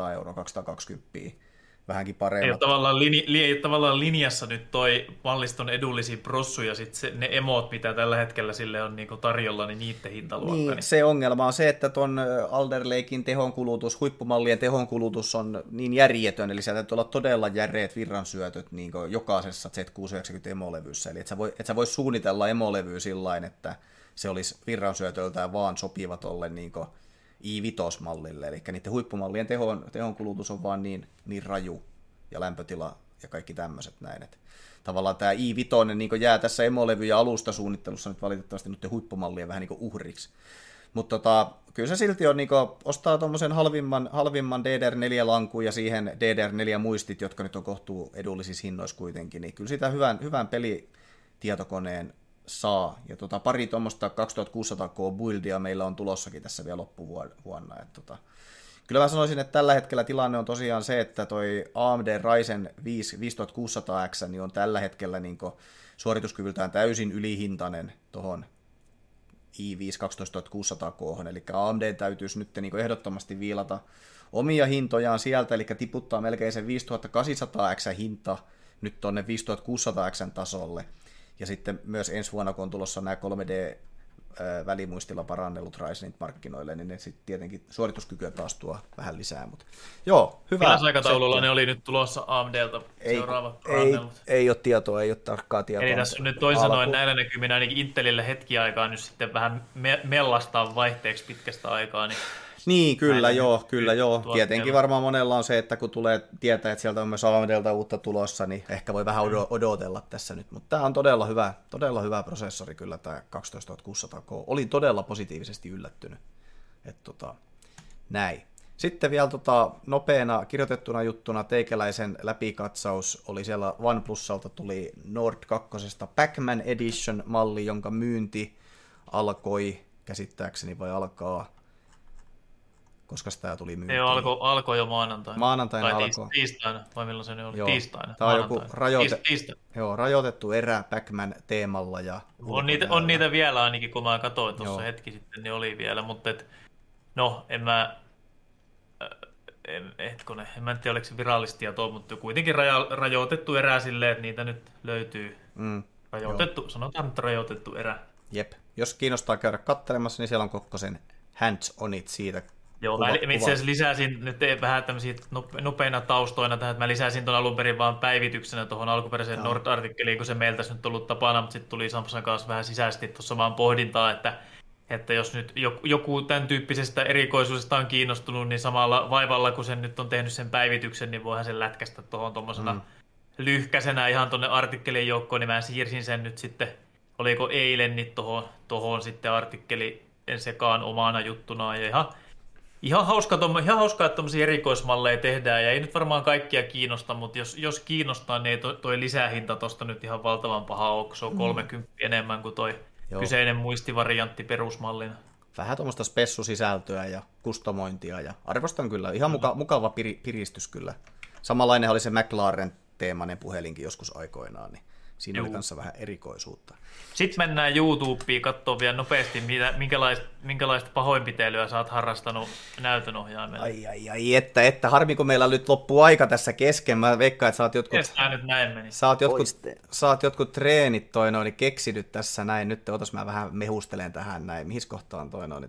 220, vähänkin paremmat. Ei ole tavallaan linjassa nyt toi malliston edullisia prossuja, ja sitten ne emot, mitä tällä hetkellä sille on tarjolla, niin niiden hintaluokka. Niin, se ongelma on se, että ton Alder Laken tehonkulutus, huippumallien tehonkulutus on niin järjetön, eli sieltä täytyy olla todella järeät virransyötöt jokaisessa Z690 emolevyssä, eli et sä voi suunnitella emolevyä sillain, että se olisi virransyötöltään vaan sopiva tolle i5-mallille, eli niiden huippumallien tehonkulutus on vaan niin raju, ja lämpötila ja kaikki tämmöiset näin. Et tavallaan tämä i5 jää tässä emolevy- ja alustasuunnittelussa nyt valitettavasti nyt huippumallien vähän uhriksi. Mutta kyllä se silti on, ostaa tuommoisen halvimman DDR4-lankun ja siihen DDR4-muistit, jotka nyt on kohtuu edullisissa hinnoissa kuitenkin, niin kyllä sitä hyvän pelitietokoneen saa. Ja pari tuommoista 2600K-buildia meillä on tulossakin tässä vielä loppuvuonna. Kyllä mä sanoisin, että tällä hetkellä tilanne on tosiaan se, että toi AMD Ryzen 5 5600X niin on tällä hetkellä suorituskyvyltään täysin ylihintainen tuohon i5 12600K, eli AMD täytyisi nyt ehdottomasti viilata omia hintojaan sieltä, eli tiputtaa melkein sen 5800X hinta nyt tuonne 5600X tasolle. Ja sitten myös ensi vuonna, kun on tulossa nämä 3D-välimuistilla parannellut Ryzenit markkinoille, niin ne sitten tietenkin suorituskykyä taas tuo vähän lisää. Mutta joo, hyvä. Millä aikataululla ne oli nyt tulossa AMDlta seuraavat parannellut? Ei ole tietoa, ei ole tarkkaa tietoa. Eli tässä on nyt toisin sanoen näillä näkymin ainakin Intelille hetki aikaa nyt sitten vähän mellastaa vaihteeksi pitkästä aikaa, niin, kyllä joo. Tietenkin varmaan monella on se, että kun tulee tietää, että sieltä on myös AMDlta uutta tulossa, niin ehkä voi vähän odotella tässä nyt. Mutta tämä on todella hyvä prosessori kyllä, tämä 12600K. Olin todella positiivisesti yllättynyt. Näin. Sitten vielä nopeana kirjoitettuna juttuna teikäläisen läpikatsaus oli siellä OnePlusalta tuli Nord 2. Pac-Man Edition-malli, jonka myynti alkoi käsittääkseni vai alkaa. Koska tämä tuli myyntiin? Alkoi jo maanantaina. Maanantaina alkoi. Tiistaina, vai milloin se oli? Joo. Tiistaina. Tämä on joku rajoitettu erä Pac-Man teemalla. Ja on niitä vielä ainakin, kun mä katsoin tuossa hetki sitten, niin oli vielä, mutta en mä tiedä, oliko se virallista tietoa, mutta kuitenkin rajoitettu erä silleen, että niitä nyt löytyy. Sanotaan nyt rajoitettu erä. Jep. Jos kiinnostaa käydä katselemassa, niin siellä on Kokkosen hands on it siitä. Joo, mä itse asiassa lisäsin nyt vähän tämmöisiä nopeina taustoina tähän, että mä lisäsin tuon alun perin vaan päivityksenä tuohon alkuperäiseen Nord-artikkeliin, kun se meiltä nyt ollut tapana, mutta sitten tuli Samsan kanssa vähän sisäisesti tuossa vaan pohdintaa, että jos nyt joku tämän tyyppisestä erikoisuudesta on kiinnostunut, niin samalla vaivalla, kun sen nyt on tehnyt sen päivityksen, niin voihan sen lätkästä tuohon tuommoisena lyhkäisenä ihan tuonne artikkelien joukkoon, niin mä siirsin sen nyt sitten, oliko eilen, niin tuohon sitten artikkeli sekaan omana juttunaan, ja ihan hauskaa, että tuommoisia erikoismalleja tehdään, ja ei nyt varmaan kaikkia kiinnosta, mutta jos kiinnostaa, niin ei toi lisähinta tuosta nyt ihan valtavan paha ole, kun se on 30 enemmän kuin toi kyseinen muistivariantti perusmallina. Vähän tuommoista spessusisältöä ja kustomointia, ja arvostan kyllä, ihan mukava piristys kyllä. Samanlainen oli se McLaren-teemainen puhelinkin joskus aikoinaan, niin Siinä oli kanssa vähän erikoisuutta. Sitten mennään YouTubeen katsoa vielä nopeasti, minkälaista pahoinpitelyä sä oot harrastanut näytönohjaimella. Että harmi kun meillä nyt loppuu aika tässä kesken. Mä veikkaan, että sä oot jotkut treenit keksinyt tässä näin. Nyt otas mä vähän mehustelen tähän näin. Mihin kohtaan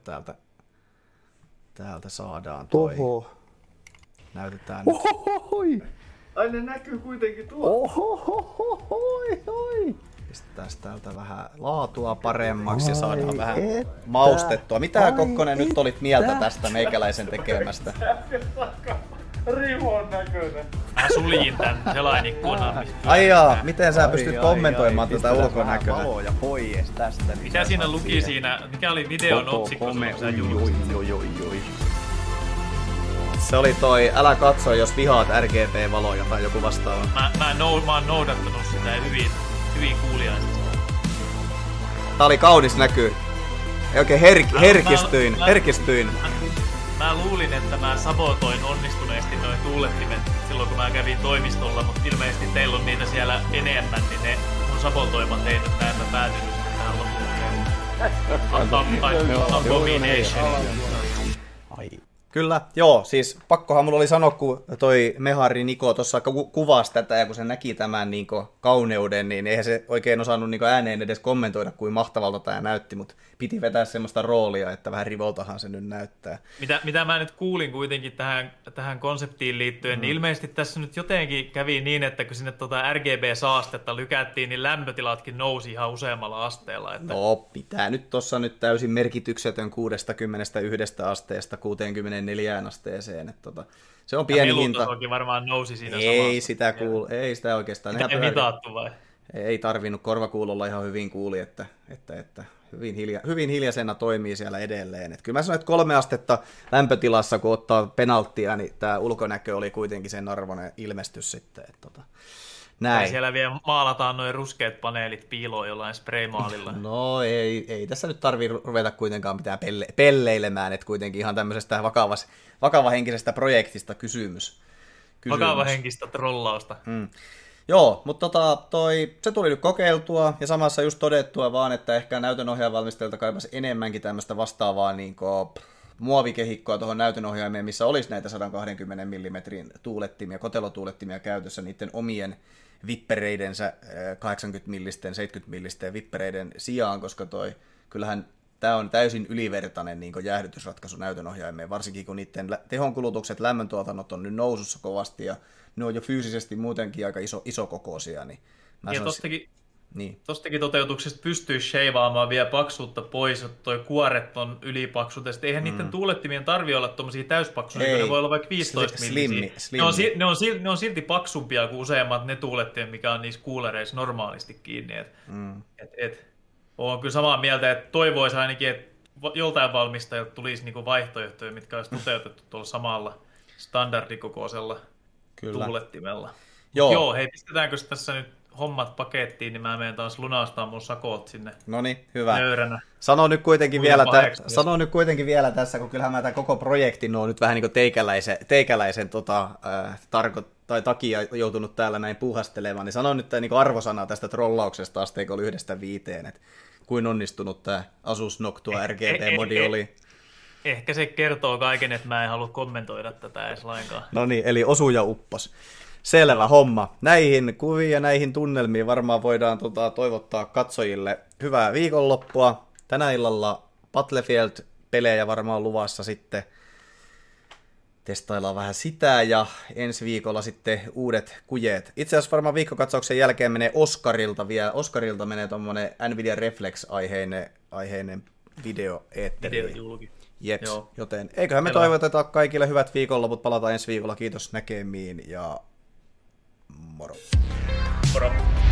täältä saadaan toi. Oho. Näytetään Ohohoi. Ai ne näkyy kuitenkin tuolla. Ohohoi. Pistetään täältä vähän laatua paremmaksi ja saadaan vähän maustettua. Mitä Kokkonen nyt olit mieltä tästä meikäläisen tekemästä? Rivon näköinen. Mä suljin tän selainikkunan. Ai jaa, miten sä pystyt kommentoimaan tätä ulkonäköä? Valoja pois tästä. Mitä siinä luki siinä? Mikä oli videon otsikko? Se oli toi, älä katso jos vihaat RGB-valoja tai joku vastaava. Mä oon noudattanut sitä hyvin kuuliaisesti. Tää oli kaunis näky. Oikein herkistyin. Mä luulin, että mä sabotoin onnistuneesti noin tuulettimet silloin kun mä kävin toimistolla, mutta ilmeisesti teillä on niitä siellä enemmän, niin ne mun sabotoimat ei nyt näin mä päätynyt tähän loppuun. Abomination. Kyllä, joo, siis pakkohan mulla oli sanoa, kun toi Mehari Niko tuossa kuvasi tätä ja kun se näki tämän niin kauneuden, niin eihän se oikein osannut niin ääneen edes kommentoida, kuin mahtavalta tämä näytti, mutta piti vetää semmoista roolia, että vähän rivoltahan se nyt näyttää. Mitä mä nyt kuulin kuitenkin tähän konseptiin liittyen, niin ilmeisesti tässä nyt jotenkin kävi niin, että kun sinne RGB-saastetta lykättiin, niin lämpötilatkin nousi ihan useammalla asteella. Että... No, pitää nyt tuossa nyt täysin merkityksetön 61 asteesta 64 asteeseen. Että se on pieni hinta. Melutasokin varmaan nousi siinä ei samassa. Ei sitä oikeastaan. Sitä ei mitattu vai? Ei tarvinnut, korvakuulolla ihan hyvin kuuli, että hyvin hiljaisena toimii siellä edelleen. Että kyllä mä sanoin, että 3 astetta lämpötilassa, kun ottaa penalttia, niin tämä ulkonäkö oli kuitenkin sen arvoinen ilmestys sitten. Näin. Tai siellä vielä maalataan noin ruskeat paneelit piiloon jollain spraymaalilla. No ei tässä nyt tarvii ruveta kuitenkaan mitään pelleilemään, että kuitenkin ihan tämmöisestä vakavahenkisestä projektista kysymys. Vakavahenkistä trollausta. Joo, mutta se tuli nyt kokeiltua ja samassa just todettua vaan, että ehkä näytönohjaajavalmistajilta kaipasi enemmänkin tämmöistä vastaavaa niin muovikehikkoa tuohon näytönohjaimeen, missä olisi näitä 120 mm tuulettimia, kotelotuulettimia käytössä niiden omien vippereidensä 80 millisten, 70 millisten vippereiden sijaan, koska kyllähän tämä on täysin ylivertainen niin jäähdytysratkaisu näytönohjaimeen, varsinkin kun niiden tehonkulutukset, lämmöntuotannot on nyt nousussa kovasti ja ne on jo fyysisesti muutenkin aika isokokoisia. Niin tostakin toteutuksesta pystyy sheivaamaan vielä paksuutta pois, että toi kuoret on ylipaksut, ja sitten eihän niiden tuulettimien tarvitse olla tommosia täyspaksuja, niin ne voi olla vaikka 15 millisiä. Ne on silti paksumpia kuin useimmat ne tuulettimet, mikä on niissä kuulereissa normaalisti kiinni. Olen kyllä samaa mieltä, että toivoisi ainakin, että joltain valmistajilta tulisi niinku vaihtoehtoja, mitkä olisi toteutettu tuolla samalla standardikokoisella tuulettimella. Joo, hei, pistetäänkö tässä nyt hommat pakettiin, niin mä menen taas lunastaa mun sakot sinne. Noniin, hyvä. Nöyränä. Sano nyt kuitenkin vielä tässä, kun kyllähän mä tämän koko projektin on nyt vähän niin kuin teikäläisen takia joutunut täällä näin puuhastelemaan, niin sano nyt tämä niin arvosana tästä trollauksesta asteikolla 1-5, että kuin onnistunut tämä Asus Noctua RGB-modi oli. Ehkä se kertoo kaiken, että mä en halua kommentoida tätä edes lainkaan. No niin, eli osu ja uppos. Selvä homma. Näihin kuviin ja näihin tunnelmiin varmaan voidaan toivottaa katsojille hyvää viikonloppua. Tänä illalla Battlefield-pelejä varmaan luvassa sitten. Testaillaan vähän sitä ja ensi viikolla sitten uudet kujeet. Itse asiassa varmaan viikkokatsauksen jälkeen menee Oskarilta vielä. Oskarilta menee tommonen Nvidia Reflex-aiheinen video-eetteri. Videojulki. Jeps, joten eiköhän me toivoteta kaikille hyvät viikonloput. Palataan ensi viikolla. Kiitos näkemiin ja moro. Moro.